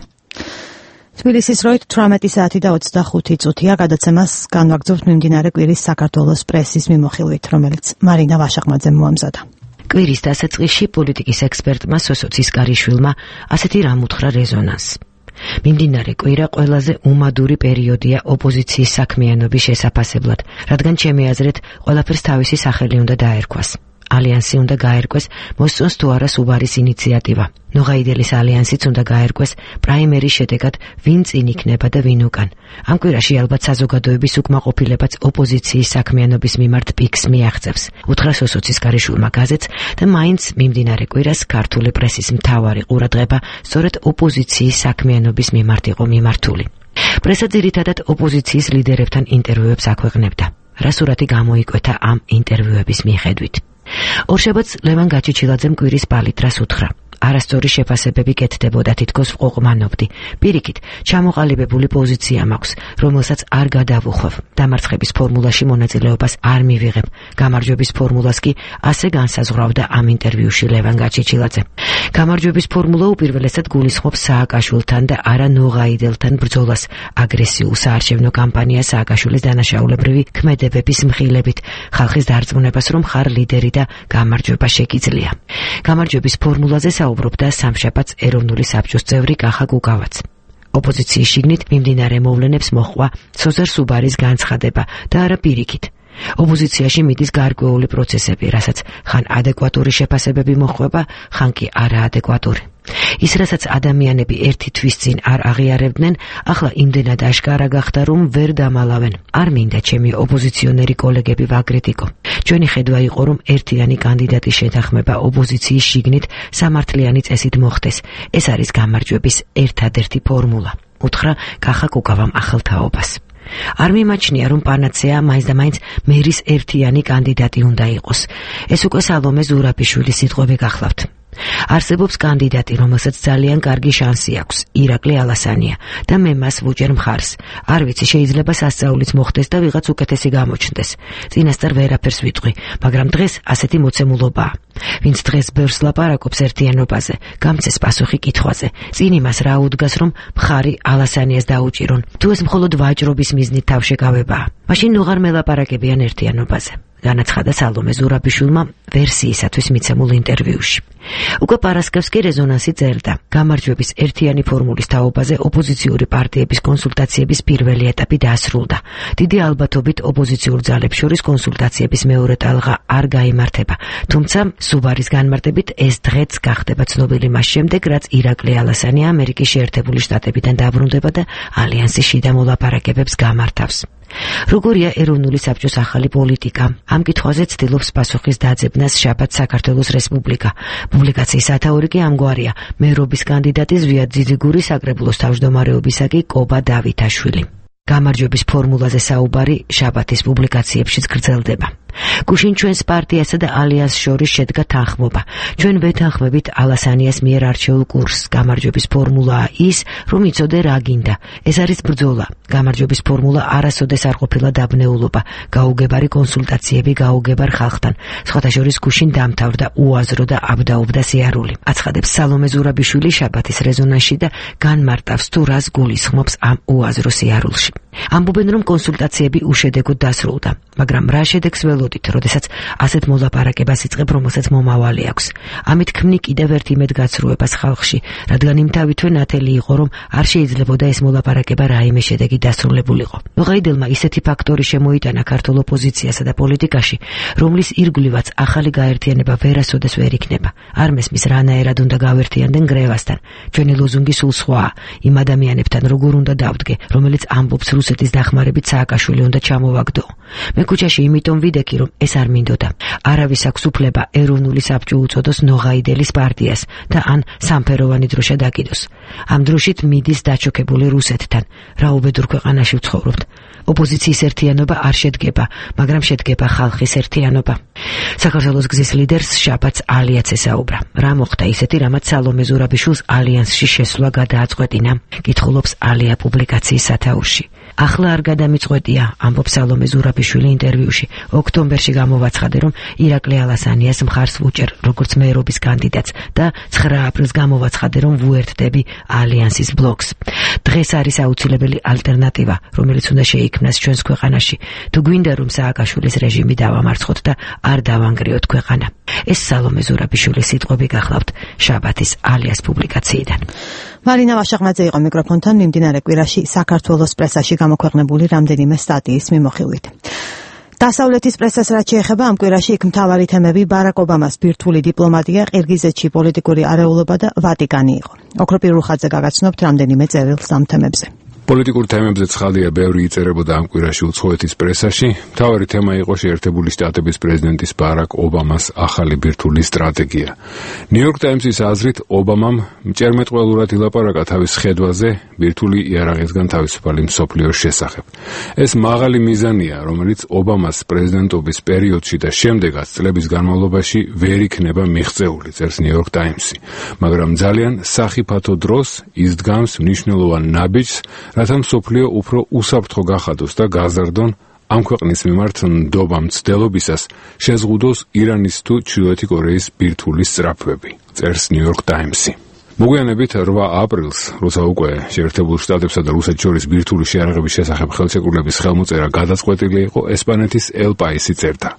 თბილისის დროით თვრამეტი საათი და ოცდახუთი წუთია, გადაცემას განვაგრძობთ მიმდინარე კვირის საქართველოს პრესის მიმოხილვით, რომელიც მარინა ვაშაყმაძემ მოამზადა. კვირის დასაწყისში პოლიტიკის ექსპერტმა სოსო ცისკარიშვილმა ასეთი რამ უთხრა რეზონანსს. მიმდინარე კვირა ყველაზე უმადური პერიოდია ოპოზიციის საქმიანობის შესაფასებლად, რადგან ჩემი აზრით ყველაფერს თავისი სახელი უნდა დაერქვას. ალიანსი უნდა გაერკვეს, მოსწონს თუ არა სუბარის ინიციატივა. ნოღაიდელის ალიანსიც უნდა გაერკვეს, პრაიმერის შედეგად ვინ წინ იქნება და ვინ უკან. ამ კვირაში ალბათ საზოგადოების უკმაყოფილებაც ოპოზიციის საქმიანობის მიმართ პიკს მიაღწევს. უთხრა სოსო ცისკარიშვილმა გაზეთს და მაინც მიმდინარე კვირას ქართული პრესის მთავარი ყურადღება სწორედ ოპოზიციის საქმიანობის მიმართ იყო მიმართული. პრესა ძირითადად ოპოზიციის ლიდერებთან ინტერვიუებს აქვეყნებდა. რა სურათი გამოიკვეთა ამ ინტერვიუების მიხედვით? ორშაბათს ლევან გაჩიჩილაძემ კვირის პალიტრას უთხრა. არასწორი შეფასებები კეთდებოდა, თითქოს ვყოყმანობდი. პირიქით, ჩამოყალიბებული პოზიცია მაქვს, რომელსაც არ გადავუხვევ. დამარცხების ფორმულაში მონაწილეობას არ მივიღებ. გამარჯვების ფორმულას კი ასე განსაზღვრავდა ამ ინტერვიუში ლევან გაჩიჩილაძე. გამარჯვების ფორმულა უპირველესად გულისხმობს სააკაშვილთან და არა ნოღაიდელთან ბრძოლას, აგრესიულ საარჩევნო კამპანიას სააკაშვილის დანაშაულებრივი ქმედებების მხილებით, ხალხის დარწმუნებას, რომ ხარ ლიდერი და გამარჯვება შეგიძლია. გამარჯვების ფორმულაზე საუბრობდა სამშაბათს ეროვნული საბჭოს წევრი კახა გუგავაც. ოპოზიციის შიგნით მიმდინარე მოვლენებს მოჰყვა სოზარ სუბარის განცხადება და არა პირიქით. ოპოზიციაში მიდის გარკვეული პროცესები, რასაც ხან ადეკვატური შეფასებები მოჰყვება, ხან კი არაადეკვატური. ის, რასაც ადამიანები ერთი თვის წინ არ აღიარებდნენ, ახლა იმდენად აშკარა გახდა, რომ ვერ დამალავენ. არ მინდა ჩემი ოპოზიციონერი კოლეგები ვაკრიტიკო. ჩვენი ხედვა იყო, რომ ერთიანი კანდიდატის შეთანხმება ოპოზიციის შიგნით სამართლიანი წესით მოხდეს. ეს არის გამარჯვების ერთადერთი ფორმულა. უთხრა კახა კუკავამ ახალთაობას. არ მიმაჩნია, რომ პანაცეა მაინც და მაინც მერის ერთიანი კანდიდატი უნდა იყოს. ეს უკვე სალომე ზურაბიშვილის სიტყვები გახლავთ. არსებობს კანდიდატი, რომელსაც ძალიან კარგი შანსი აქვს, ირაკლი ალასანია და მე მას ვუჭერ მხარს. არ ვიცი, შეიძლება სასწაულიც მოხდეს და ვიღაც უკეთესი გამოჩნდეს. წინასწარ ვერაფერს ვიტყვი, მაგრამ დღეს ასეთი მოცემულობაა. ვინც დღეს ბევრს ლაპარაკობს ერთიანობაზე, გამცეს პასუხი კითხვაზე. წინ იმას რა უდგას, რომ მხარი ალასანიას დაუჭირონ. თუ ეს მხოლოდ ვაჭრობის მიზნით თავშეკავებაა, მაშინ ნუღარ მელაპარაკებიან ერთიანობაზე. განაცხადა სალომე ზურაბიშვილმა ვერსიისათვის მიცემულ ინტერვიუში. უკვე პარასკევსკი რეზონანსი წერდა. გამარჯვების ერთიანი ფორმულის თაობაზე ოპოზიციური პარტიების კონსულტაციების პირველი ეტაპი დასრულდა. დიდი ალბათობით ოპოზიციურ ძალებს შორის კონსულტაციების მეორე ტალღა არ გაიმართება. თუმცა სუბარის განმარტებით ეს დღეც გახდება ცნობილი მას შემდეგ, რაც ირაკლი ალასანია ამერიკის შეერთებული შტატებიდან დაბრუნდება და ალიანსის შიდა მოლაპარაკებებს გამართავს. როგორია ეროვნული საბჭოს ახალი პოლიტიკა? ამ კითხვაზე ცდილობს პასუხის დაძებნას შაბათს საქართველოს რესპუბლიკა. პუბლიკაციის ათაური კი ამგვარია: მერობის კანდიდატი ზვიად ძიძიგური, საკრებულოს თავმჯდომარეობისაკი კობა დავითაშვილი. გამარჯვების ფორმულაზე საუბარი შაბათის პუბლიკაციებშიც გრძელდება. გუშინ ჩვენს პარტიასა და ალიანს შორის შედგა თანხმობა. ჩვენ ვეთანხმებით ალასანიას მიერ არჩეულ კურსს. გამარჯვების ფორმულაა ის, რომ იცოდე რა გინდა. ეს არის ბრძოლა. გამარჯვების ფორმულა არასოდეს არ ყოფილა დაბნეულობა, გაუგებარი კონსულტაციები გაუგებარ ხალხთან. სხვათა შორის გუშინ დამთავრდა უაზრო და აბდაობდა სიარული. აცხადებს სალომე ზურაბიშვილი შაბათის რეზონანსში და განმარტავს თუ რას გულისხმობს ამ უაზრო სიარულში. ამბობენ, რომ კონსულტაციები უშედეგოდ დასრულდა, მაგრამ რა შედეგს ველოდით, როდესაც ასეთ მოლაპარაკებას იწყებ, რომელსაც მომავალი აქვს. ამით ქმნი კიდევ ერთ იმედგაცრუებას ხალხში, რადგან იმთავითვე ნათელი იყო, რომ არ შეიძლებოდა ეს მოლაპარაკება რაიმე შედეგი დასრულებულიყო. მოღაიდელმა ისეთი ფაქტორი შემოიტანა ქართულ ოპოზიციასა და პოლიტიკაში, რომლის ირგვლივაც ახალი გაერთიანება ვერასოდეს ვერ იქნება. არ მესმის რანაერად უნდა გავერთიანდენ გრევასთან. ჩვენი ლოზუნგი სულ სხვაა. იმ ადამიანებთან როგორ უნდა დავდგე, რომელიც ამბობს რუსეთის დახმარებით სააკაშვილი უნდა ჩამოვაგდო. მე ქუჩაში იმიტომ ვიდექი, რომ ეს არ მინდოდა. არავის აქვს უფლება ეროვნული საბჭო უწოდოს ნოღაიდელის პარტიას და ან სამფეროვანი დროშა დაკიდოს. ამ დროშით მიდის დაჩოქებული რუსეთთან. რა უბედურ ქვეყანაში ვცხოვრობთ. ოპოზიციის ერთიანობა არ შედგება, მაგრამ შედგება ხალხის ერთიანობა. საქართველოს გზის ლიდერს შაბათს ალიაც ესაუბრა. რა მოხდა ისეთი, რამაც სალომე ზურაბიშვილს ალიანსში შესვლა გადააწყვეტინა? კითხულობს ალია პუბლიკაციის სათაურში. ახლა არ გადამიწყვეტია, ამბობს სალომე ზურაბიშვილი ინტერვიუში. ოქტომბერში გამოვაცხადე, რომ ირაკლი ალასანიას მხარს ვუჭერ როგორც მერობის კანდიდატს და ცხრა აპრილს გამოვაცხადე, რომ ვუერთდები ალიანსის ბლოკს. დღეს არის აუცილებელი ალტერნატივა, რომელიც უნდა შეიქმნას ჩვენს ქვეყანაში. თუ გვინდა, რომ სააკაშვილის რეჟიმი დავამარცხოთ და არ დავანგრიოთ ქვეყანა. ეს სალომე ზურაბიშვილის სიტყვები გახლავთ შაბათის ალიას პუბლიკაციიდან. მარინა ვაშაღმაძე იყო მიკროფონთან მიმდინარე კვირაში საქართველოს პრესაში გამოქვეყნებული რამდენიმე სტატიის მიმოხილვით. დასავლეთის პრესას რაც შეეხება, ამ კვირაში იქ მთავარი თემები ბარაკ ობამას ბირთვული დიპლომატია, ყირგიზეთში პოლიტიკური არეულობა და ვატიკანი იყო. ოქროპირ რუხაძე გაგაცნობთ რამდენიმე წერილს ამ თემებზე. პოლიტიკურ თემებზე ცხადია, ბევრი იწერებოდა ამ კვირაში უცხოეთის პრესაში. მთავარი თემა იყო შეერთებული შტატების პრეზიდენტის ბარაკ ობამას ახალი ბირთვული სტრატეგია. ნიუ-იორკ ტაიმსის აზრით, ობამამ მჭერმეტყველურად ილაპარაკა თავის ხედვაზე ბირთვული იარაღისგან თავისუფალი მსოფლიოს შესახებ. ეს მაღალი მიზანია, რომელიც ობამას პრეზიდენტობის პერიოდში და შემდეგაც წლების განმავლობაში ვერ იქნება მიღწეული, წერს ნიუ-იორკ ტაიმსი. მაგრამ ძალიან სახიფათო დროს იზდგამს მნიშვნელოვან ნაბიჯს, რათა მსოფლიო უფრო უსაფრთხო გახადოს და გაზარდონ ამ ქვეყნის მიმართ ნდობა მცდელობისას შეზღუდოს ირანის თუ ჩრდილოეთი კორეის ბირთვული სწრაფვები, წერს ნიუ-იორკ ტაიმსი. მოგვიანებით რვა აპრილს, როცა უკვე შეერთებულ შტატებსა და რუსეთს შორის ბირთვული შეარაღების შესახებ ხელშეკრულების ხელმოწერა გადაწყვეტილი იყო, ესპანეთის ელ პაისი წერდა.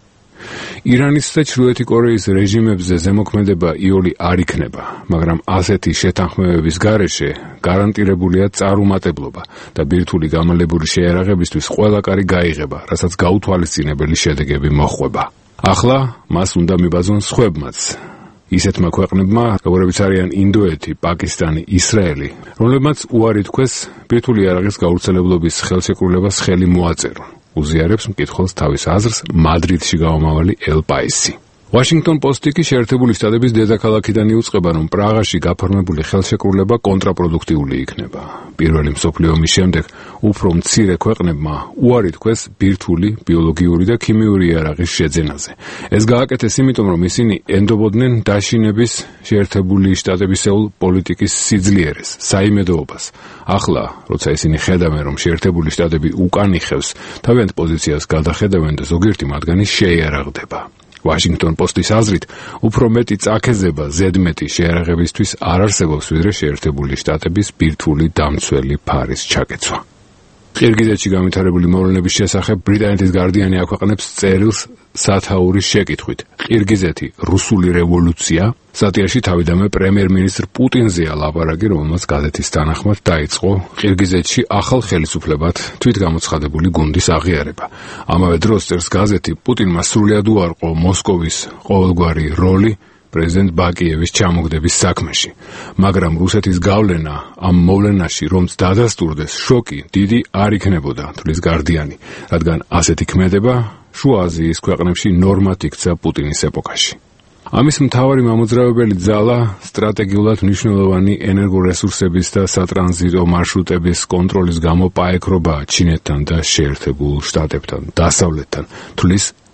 ირანის და ჩრდილოეთი კორეის რეჟიმებზე ზემოქმედება იოლი არ იქნება, მაგრამ ასეთი შეთანხმებების გარეშე გარანტირებულია წარუმატებლობა და ბირთვული გამალებული შეიარაღებისთვის ყველა კარი გაიღება, რასაც გაუთვალისწინებელი შედეგები მოჰყვება. ახლა მას უნდა მიბაძონ სხვებმაც. ისეთმა ქვეყნებმა, როგორებიც არიან ინდოეთი, პაკისტანი, ისრაელი, რომლებმაც უარი თქვეს ბირთვული იარაღის გავრცელებლობის ხელშეკრულებას ხელი მოაწერონ. უზიარებს მკითხველს თავის აზრს მადრიდში გამომავალი ელ პაისი. Washington Post-ი კი შეერთებული შტატების დედაქალაქიდან იუწყება, რომ პრაღაში გაფორმებული ხელშეკრულება კონტრაპროდუქტიული იქნება. პირველი მსოფლიო ომის შემდეგ უფრო მცირე ქვეყნებმა უარი თქვეს ბირთვული, ბიოლოგიური და ქიმიური იარაღის შეძენაზე. ეს გააკეთეს იმიტომ, რომ ისინი ენდობოდნენ დაშინების შეერთებული შტატებისეულ პოლიტიკის სიძლიერეს, საიმედოობას. ახლა, როცა ისინი ხედავენ, რომ შეერთებული შტატები უკან იხევს, თავიანთ პოზიციას გადახედავენ და ზოგიერთი მათგანი შეიარაღდება. Washington Post-ის აზრით, უფრო მეტი წაქეზება ზედმეტი შეიარაღებისთვის არ არსებობს, ვიდრე შეერთებული შტატების ბირთვული დამცველი ფარის ჩაკეცვა. ყირგიზეთში განვითარებული მოვლენების შესახებ ბრიტანეთის გარდიანი აქვეყნებს წერილს სათაურის შეკითხვით. ყირგიზეთი რუსული რევოლუცია? სტატიაში თავიდანვე პრემიერ-მინისტრ პუტინზეა ლაპარაკი, რომელმაც გაზეთის თანახმად დაიწყო ყირგიზეთში ახალ ხელისუფლებად თვითგამოცხადებული გუნდის აღიარება. ამავე დროს წერს გაზეთი, პუტინმა სრულად უარყო მოსკოვის ყოველგვარი როლი პრეზიდენტ ბაკიევის ჩამოგდების საქმეში, მაგრამ რუსეთის გავლენა ამ მოვლენაში რომც დადასტურდეს, შოკი დიდი არ იქნებოდა, თვლის გარდიანი, რადგან ასეთი ქმედება შუა აზიის ქვეყნებში ნორმად იქცა პუტინის ეპოქაში. ამის მთავარი მამოძრავებელი ძალა სტრატეგიულად მნიშვნელოვანი ენერგორესურსების და სატრანზიტო მარშრუტების კონტროლის გამო პაექრობა ჩინეთთან და შეერთებულ შტატებთან, დასავლეთთან, თვლის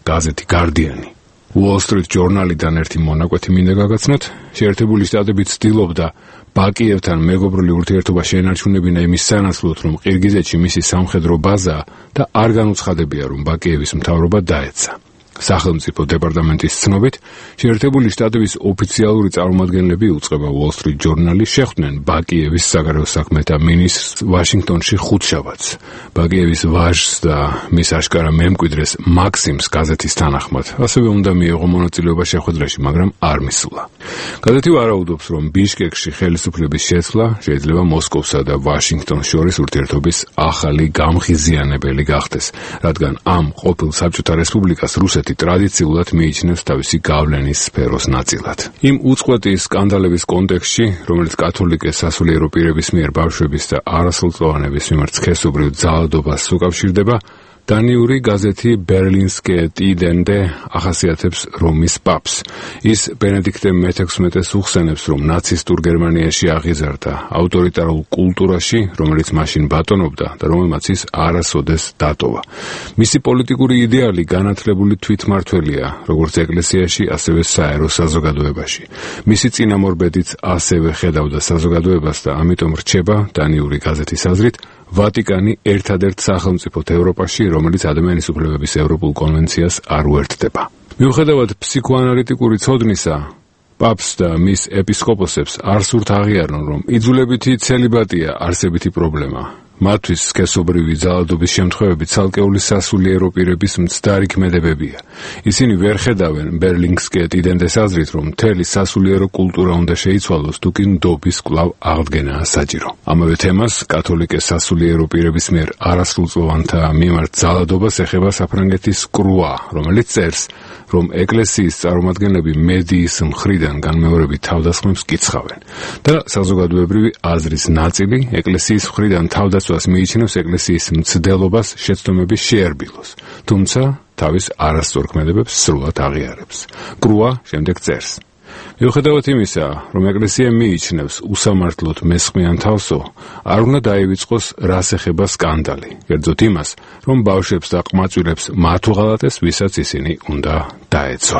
გაზეთი Guardian-ი. Wall Street Journal-დან ერთი მონაკვეთი მინდა გაგაცნოთ. შეერთებული შტატები ცდილობდა ბაკიევთან მეგობრული ურთიერთობა შეენარჩუნებინა იმის სანაცვლოდ, რომ ყირგიზეთში მისი სამხედრო ბაზაა და არ განუცხადებია, რომ ბაკიევის მთავრობა დაეცა. სახელმწიფო დეპარტამენტის ცნობით, შეერთებული შტატების ოფიციალური წარმომადგენლები უწყება Wall Street Journal-ი შეხვდნენ ბაკიევის საგარეო საქმეთა მინისტრს ვაშინგტონში ხუთშაბათს. ბაკიევის ვაჟს და მის აშკარა მემკვიდრეს მაქსიმს გაზეთის თანახმად, ასევე უნდა მიიღო მონაწილეობა შეხვედრაში, მაგრამ არ მისულა. გაზეთი ვარაუდობს, რომ ბიშკეკში ხელისუფლების შეცვლა შეიძლება მოსკოვსა და ვაშინგტონს შორის ურთიერთობის ახალი გამღიზიანებელი გახდეს, რადგან ამ ყოფილ საბჭოთა რესპუბლიკას რუსეთი ტრადიციულად მიიჩნევს თავისი გავლენის სფეროს ნაწილად. იმ უწყვეტი სკანდალების კონტექსტში, რომელიც კათოლიკე სასულიერო პირების მიერ ბავშვების და არასრულწლოვანების მიმართ სქესობრივ ძალადობას უკავშირდება, დანიური გაზეთი Berlinske Tidende ახასიათებს რომის პაპს. ის ბენედიქტე მეთექვსმეტეს უხსენებს, რომ ნაცისტურ გერმანიაში აღიზარდა ავტორიტარულ კულტურაში, რომელიც მაშინ ბატონობდა და რომელმაც ის არასოდეს დატოვა. მისი პოლიტიკური იდეალი განათლებული თვითმმართველია, როგორც ეკლესიაში, ასევე საერო საზოგადოებაში. მისი წინამორბედიც ასევე ხედავდა საზოგადოებას და ამიტომ რჩება დანიური გაზეთის აზრით ვატიკანი ერთადერთ სახელმწიფოდ ევროპაში, რომელიც ადამიანის უფლებების ევროპულ კონვენციას არ უერთდება. მიუხედავად ფსიქოანალიტიკური ცოდნისა, პაპს და მის ეპისკოპოსებს არ სურთ აღიარონ, რომ იძულებითი ცელიბატია არსებითი პრობლემა. მათთვის სქესობრივი ძალადობის შემთხვევები ცალკეული სასულიერო პირების მცდარი ქმედებებია. ისინი ვერ ხედავენ Berlinske Tidendes აზრით, რომ მთელი სასულიერო კულტურა უნდა შეიცვალოს, თუ კი ნდობის კვლავ აღდგენაა საჭირო. ამავე თემას კათოლიკე სასულიერო პირების მიერ არასრულწლოვანთა მიმართ ძალადობას ეხება საფრანგეთის კრუა, რომელიც წერს, რომ ეკლესიის წარმომადგენლები მედიის მხრიდან განმეორებით თავდასხმებს კიცხავენ და საზოგადოებრივი აზრის ნაწილი ეკლესიის მხრიდან თავდასხმას მიიჩნევს ეკლესიის მცდელობას შეცდომების შეერბილოს, თუმცა თავის არასწორ ქმედებებს სრულად აღიარებს. კრუა შემდეგ წერს: მიუხედავად იმისა, რომ ეკლესია მიიჩნევს უსამართლოდ მესხმიან თავსო, არ უნდა დაივიწყოს რას ეხება სკანდალი, კერძოდ იმას, რომ ბავშვებს და ყმაწვილებს მათ უღალატეს, ვისაც ისინი უნდა დაეცვა.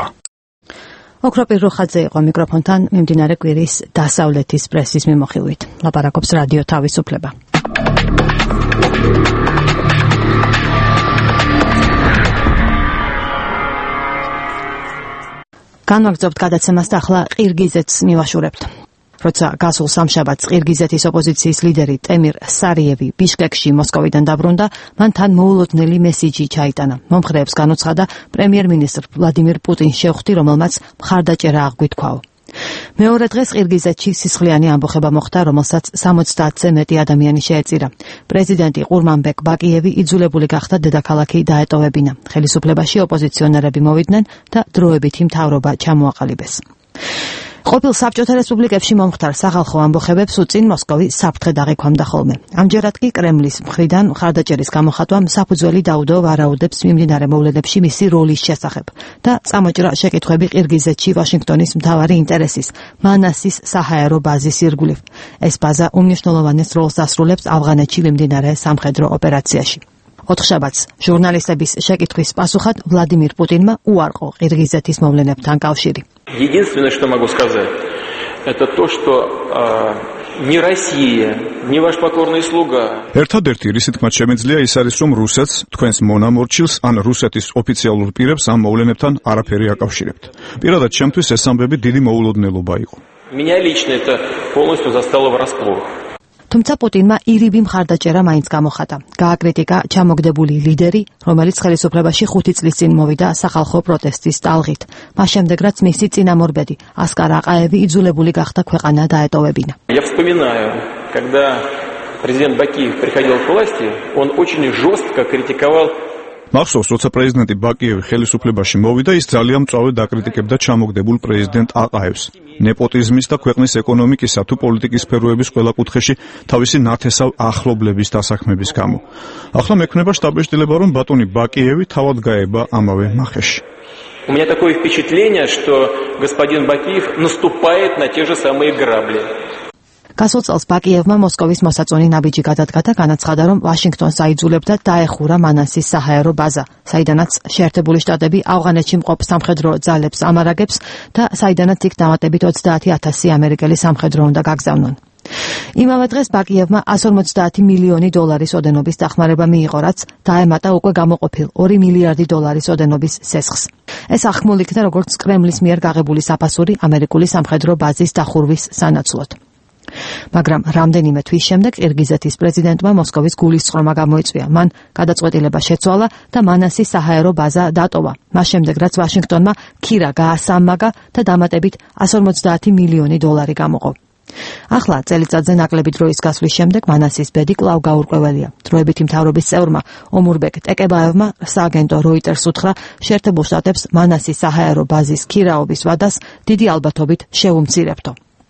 ოქროპირ რუხაძე იყო მიკროფონთან მიმდინარე კვირის დასავლეთის პრესის მიმოხილვით. ლაპარაკობს რადიო თავისუფლება. განვაგრძობთ გადაცემას და ახლა ყირგიზეთს მივაშურებთ. როცა გასულ სამშაბათს ყირგიზეთის ოპოზიციის ლიდერი ტემირ სარიევი ბიშკეკში მოსკოვიდან დაბრუნდა, მან თან მოულოდნელი მესიჯი ჩაიტანა. მომხრეებს განუცხადა პრემიერ-მინისტრ ვლადიმირ პუტინს შეხვდი, რომელმაც მხარდაჭერა აღგვითქვაო. მეორე დღეს ყირგიზეთში სისხლიანი ამბოხება მოხდა, რომელსაც სამოცდაათზე მეტი ადამიანი შეეწირა. პრეზიდენტი ყურმანბეკ ბაკიევი იძულებული გახდა დედაქალაქი დაეტოვებინა. ხელისუფლებაში ოპოზიციონერები მოვიდნენ და დროებითი მთავრობა ჩამოაყალიბეს. ყოფილ საბჭოთა რესპუბლიკებში მომხდარ სახალხო ამბოხებებს უწინ მოსკოვი საფრთხედ აღიქვამდა ხოლმე. ამჯერად კი კრემლის მხრიდან მხარდაჭერის გამოხატვამ საფუძველი დაუდო ვარაუდებს მიმდინარე მოვლენებში მისი როლის შესახებ და წამოჭრა შეკითხვები ყირგიზეთში ვაშინგტონის მთავარი ინტერესის მანასის საჰაერო ბაზის ირგვლივ. ეს ბაზა უმნიშვნელოვანეს როლს ასრულებს ავღანეთში მიმდინარე სამხედრო ოპერაციაში. ოთხშაბათს ჟურნალისტების შეკითხვის პასუხად ვლადიმირ პუტინმა უარყო ყირგიზეთის მოვლენებთან კავშირი. Единственное, что могу сказать, это то, что э, ни Россия, ни ваш покорный слуга. Ერთადერთი რისი თქმაც შემეძლია ის არის, რომ რუსეთს, თქვენს მონამორჩილს, ან რუსეთის ოფიციალურ პირებს ამ მოვლენებთან არაფერი აკავშირებთ. პირადად ჩემთვის ეს ამბები დიდი მოულოდნელობა იყო. Меня лично это полностью застало врасплох. თუმცა პუტინმა ირიბი მხარდაჭერა მაინც გამოხატა. გააკრიტიკა ჩამოგდებული ლიდერი, რომელიც ხელისუფლებაში ხუთი წლის წინ მოვიდა სახალხო პროტესტის ტალღით. მას შემდეგ რაც მისი წინამორბედი ასკარ აყაევი იძულებული გახდა ქვეყანა დაეტოვებინა. Я вспоминаю, когда президент Бакиев приходил к власти, он очень жестко критиковал. მახსოვს, როცა პრეზიდენტი ბაკიევი ხელისუფლებაში მოვიდა, ის ძალიან მწვავედ აკრიტიკებდა ჩამოგდებულ პრეზიდენტ აყაევს. ნეპოტიზმის და ქვეყნის ეკონომიკისა თუ პოლიტიკის სფეროების ყველა კუთხეში თავისი ნათესავ ახლობლების დასაქმების გამო. ახლა მექნება შტაბ-ბიჭდილება, რომ ბატონი ბაკიევი თავად გაება ამავე მახეში. У меня такое впечатление, что господин Бакиев наступает на те же самые грабли. გასულ წელს ბაკიევმა მოსკოვის მოსაწონი ნაბიჯი გადადგა და განაცხადა, რომ ვაშინგტონს აიძულებდა დაეხურა მანასის საჰაერო ბაზა, საიდანაც შეერთებული შტატები ავღანეთში მყოფ სამხედრო ძალებს ამარაგებს და საიდანაც იქ დამატებით ოცდაათი ათასი ამერიკელი სამხედრო უნდა გაგზავნონ. იმავე დღეს ბაკიევმა εκατს ორმოცდაათი მილიონი დოლარის ოდენობის დახმარება მიიღო, რაც დაემატა უკვე გამოყოფილ ორი მილიარდი დოლარის ოდენობის სესხს. ეს ახმული იქნა როგორც კრემლის მიერ გაღებული საფასური ამერიკული სამხედრო ბაზის დახურვის სანაცვლოდ. მაგრამ რამდენიმე თვის შემდეგ ყირგიზეთის პრეზიდენტმა მოსკოვის გულისწყრომა გამოიწვია. მან გადაწყვეტილება შეცვალა და მანასის საჰაერო ბაზა დატოვა. მას შემდეგ რაც ვაშინგტონმა ქირა გაასამმაგა და დამატებით εκατს ორმოცდაათი მილიონი დოლარი გამოყო. ახლა წელიწადზე ნაკლები დროის გასვლის შემდეგ მანასის ბედი კვლავ გაურკვეველია. დროებითი მთავრობის წევრმა ომურბეკ ტეკებაევმა სააგენტო როიტერს უთხრა, შეერთებულ შტატებს მანასის საჰაერო ბაზის ქირაობის ვადას დიდი ალბათობით შეუმცირებდო.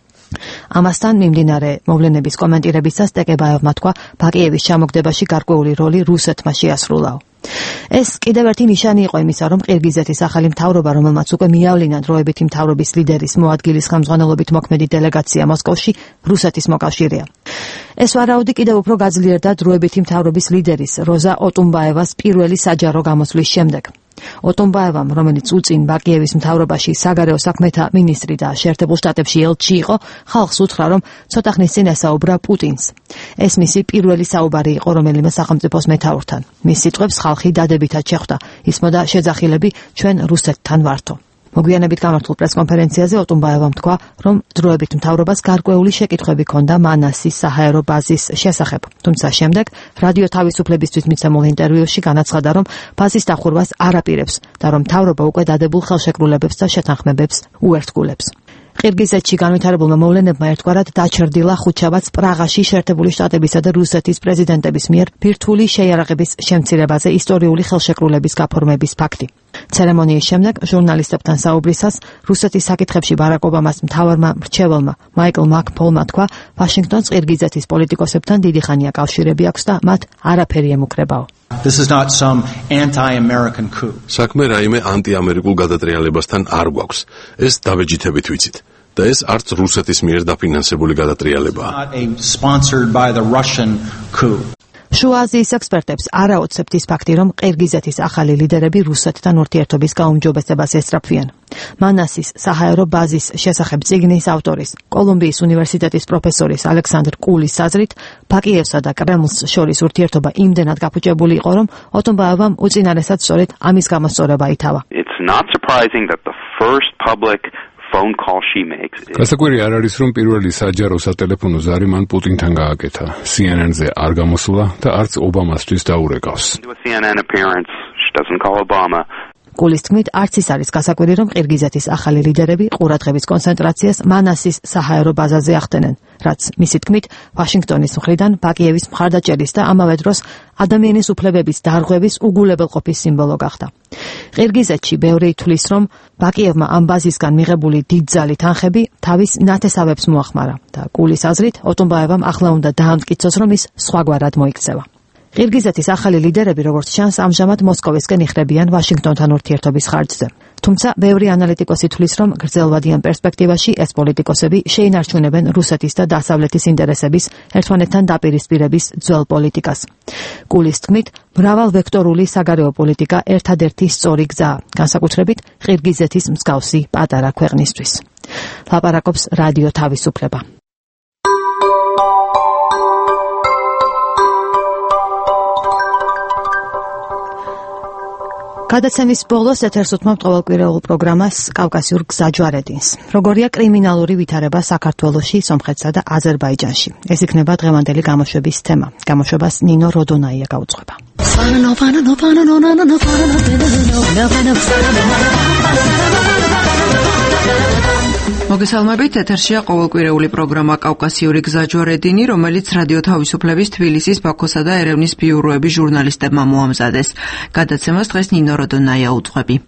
ამასთან მიმდინარე მოვლენების კომენტირებისას ტეკებაევმა თქვა, ბაკიევის ჩამოგდებაში გარკვეული როლი რუსეთმა შეასრულაო. ეს კიდევ ერთი ნიშანი იყო იმისა, რომ ყირგიზეთის ახალი მთავრობა, რომელმაც უკვე მიავლინა დროებითი მთავრობის ლიდერის მოადგილის ხელმძღვანელობით მოქმედი დელეგაცია მოსკოვში, რუსეთის მოკავშირეა. ეს ვარაუდი კიდევ უფრო გაძლიერდა დროებითი მთავრობის ლიდერის როზა ოტუმბაევას პირველი საჯარო გამოსვლის შემდეგ. ოტუმბაევამ, რომელიც უწინ ბაკიევის მთავრობაში საგარეო საქმეთა მინისტრი და შეერთებულ შტატებში ელჩი იყო, ხალხს უთხრა, რომ ცოტა ხნის წინ ესაუბრა პუტინს. ეს მისი პირველი საუბარი იყო რომელიმე სახელმწიფოს მეთაურთან. მის სიტყვებს ხალხი დადებითად შეხვდა. ისმოდა შეძახილები ჩვენ რუსეთთან ვართო. მოგვიანებით გამართულ პრესკონფერენციაზე ოტუმბაევამ თქვა, რომ დროებით მთავრობას გარკვეული შეკითხვები ჰქონდა მანასის საჰაერო ბაზის შესახებ. თუმცა შემდეგ რადიო თავისუფლებისთვის მიცემულ ინტერვიუში განაცხადა, რომ ბაზის დახურვას არ აპირებს და რომ მთავრობა უკვე დადებულ ხელშეკრულებებს და შეთანხმებებს უერთგულებს. ყირგიზეთში განვითარებულმა მოვლენებმა ერთგვარად დაჩრდილა ხუთშაბათს პრაღაში შეერთებული შტატებისა და რუსეთის პრეზიდენტების მიერ ბირთვული შეიარაღების შემცირებაზე ისტორიული ხელშეკრულების გაფორმების ფაქტი. ცერემონიის შემდეგ ჟურნალისტებთან საუბრისას რუსეთის საკითხებში ბარაკ ობამას მთავარმა მრჩეველმა მაიკლ მაკფოლმა თქვა, ვაშინგტონს ყირგიზეთის პოლიტიკოსებთან დიდი ხანია კავშირები აქვს და მათ არაფერი ემუქრებაო. This is not some anti-American coup. საქმე რაიმე ანტიამერიკულ გადატრიალებასთან არ გვაქვს. ეს დაბეჯითებით ვიცით. და ეს არც რუსეთის მიერ დაფინანსებული გადატრიალებაა. Not a sponsored by the Russian coup. შუა აზიის ექსპერტებს არ აუცებთ ის ფაქტი, რომ ყირგიზეთის ახალი ლიდერები რუსეთთან ურთიერთობის გაუმჯობესებას ესწრაფვიან. მანასის საჰაერო ბაზის შესახებ წიგნის ავტორის, კოლუმბიის უნივერსიტეტის პროფესორის ალექსანდრ კულის აზრით, ბაკიევსა და კრემლს შორის ურთიერთობა იმდენად გაფუჭებული იყო, რომ ოტუმბაევამ უწინარესად სწორედ ამის გამოსწორება ითავა. It's not surprising that the first public phone call she makes. გასაკვირი არ არის, რომ პირველი საჯარო სატელეფონო ზარი მან პუტინთან გააკეთა. C N N-ზე არ გამოსულა და არც ობამასთვის დაურეკავს. C N N appearance, she doesn't call Obama. კულის თქმით, არც ის არის გასაკვირი, რომ ყირგიზეთის ახალი ლიდერები ყურადღების კონცენტრაციას მანასის საჰაერო ბაზაზე ახდენენ, რაც მისი თქმით, ვაშინგტონის მხრიდან ბაკიევის მხარდაჭერის და ამავე დროს ადამიანის უფლებების დარღვევის უგულებელყოფის სიმბოლო გახდა. ყირგიზეთში ბევრი ითვლის, რომ ბაკიევმა ამ ბაზისგან მიღებული დიდძალი თანხები თავის ნათესავებს მოახმარა და კულის აზრით, ოტუმბაევამ ახლა უნდა დაამტკიცოს, რომ ის სხვაგვარად მოიქცევა. ყირგიზეთის ახალი ლიდერები, როგორც ჩანს, ამჟამად მოსკოვისკენ იხრებიან ვაშინგტონთან ურთიერთობის ხარჯზე. თუმცა, ბევრი ანალიტიკოსი თვლის, რომ გრძელვადიან პერსპექტივაში ეს პოლიტიკოსები შეინარჩუნებენ რუსეთის და დასავლეთის ინტერესების ერთმანეთთან დაპირისპირების ძველ პოლიტიკას. კულის თქმით, მრავალვექტორული საგარეო პოლიტიკა ერთადერთი სწორი გზაა, განსაკუთრებით ყირგიზეთის მსგავსი პატარა ქვეყნისთვის. ლაპარაკობს რადიო თავისუფლება. გადაცემის ბოლოს ეთერს უთმობთ ყოველკვირეულ პროგრამას კავკასიურ გზაჯვარედინს. როგორია კრიმინალური ვითარება საქართველოში, სომხეთსა და აზერბაიჯანში. ეს იქნება დღევანდელი გამოშვების თემა. გამოშვებას ნინო როდონაია გაუძღვება. მოგესალმებით, ეთერშია ყოველკვირეული პროგრამა კავკასიური გზაჯვარედინი, რომელიც რადიო თავისუფლების თბილისის, ბაქოსა და ერევნის ბიუროების ჟურნალისტებმა მოამზადეს. გადაცემას დღეს ნინო როდონაია უძღვები.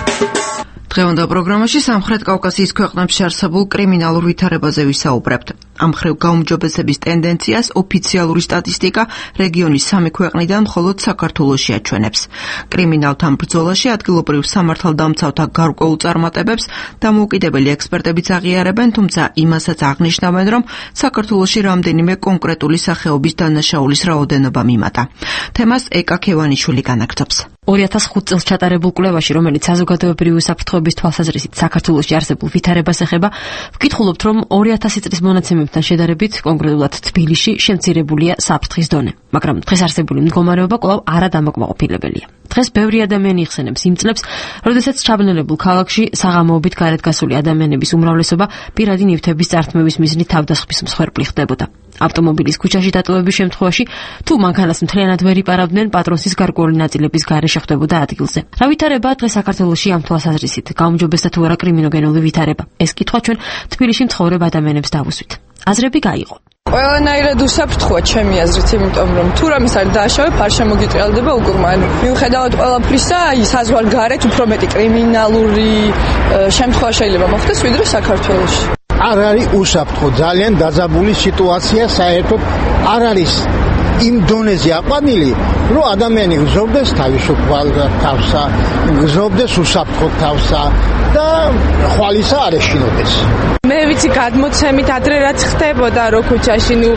დღევანდელ პროგრამაში სამხრეთ კავკასიის ქვეყნებში არსებულ კრიმინალურ ვითარებაზე ვისაუბრებთ. ამ მხრივ გაუმჯობესების ტენდენციას ოფიციალური სტატისტიკა რეგიონის სამი ქვეყნიდან მხოლოდ საქართველოში აჩვენებს. კრიმინალთან ბრძოლაში ადგილობრივ სამართალდამცავთა გარკვეულ წარმატებებს დამოუკიდებელი ექსპერტებიც აღიარებენ, თუმცა იმასაც აღნიშნავენ, რომ საქართველოში რამდენიმე კონკრეტული სახეობის დანაშაულის რაოდენობა მიმატა. თემას ეკა ქევანიშვილი განაგრძობს. ორი ათას ხუთ წელს ჩატარებულ კვლევაში, რომელიც საზოგადოებრივი უსაფრთხოების თვალსაზრისით საქართველოში არსებულ ვითარებას ეხება, ვკითხულობთ, რომ ორი ათასი წლის მონაცემებთან შედარებით, კონკრეტულად თბილისში შემცირებულია საფრთხის დონე, მაგრამ დღეს არსებული მდგომარეობა კვლავ არადამოკმაყოფილებელია. დღეს ბევრი ადამიანი იხსენებს იმ წლებს, როდესაც ჩაბნელებულ ქალაქში საღამოობით გარეთ გასული ადამიანების უმრავლესობა პირადი ნივთების წართმევის მიზნით თავდასხმის მსხვერპლი ხდებოდა. ავტომობილის ქუჩაში დატოვების შემთხვევაში, თუ მანქანას მთლიანად ვერ იპარავდნენ, პატრონსის გარკვეული ნაწილების გარეშე ხდებოდა ადგილზე. რა ვითარებაა დღეს საქართველოში ამ თვალსაზრისით? გაუმჯობესდა თუ არა კრიმინოგენული ვითარება? ეს კითხვა ჩვენ თბილისში მცხოვრებ ადამიანებს დავუსვით. აზრები გაიღო. ყველანაირად უსაფრთხოა ჩემი აზრით, იმიტომ რომ თუ რამის არ დააშავებ, არ შემოგიწყალდება უკურმა. მიუხედავად ყველაფრისა, საზღვარგარეთ უფრო მეტი კრიმინალური შემთხვევა შეიძლება მოხდეს, ვიდრე საქართველოში. არ არის უსაფრთხო, ძალიან დაძაბული სიტუაცია, საერთოდ არ არის იმ დონეზე აყვანილი, რომ ადამიანი გზობდეს თავისუფალ თავსა, გზობდეს უსაფრთხო თავსა და ხვალისა არ ეშინოდეს. მე ვიცი გადმოცემით ადრე რაც ხდებოდა რო ქუჩაში, ნუ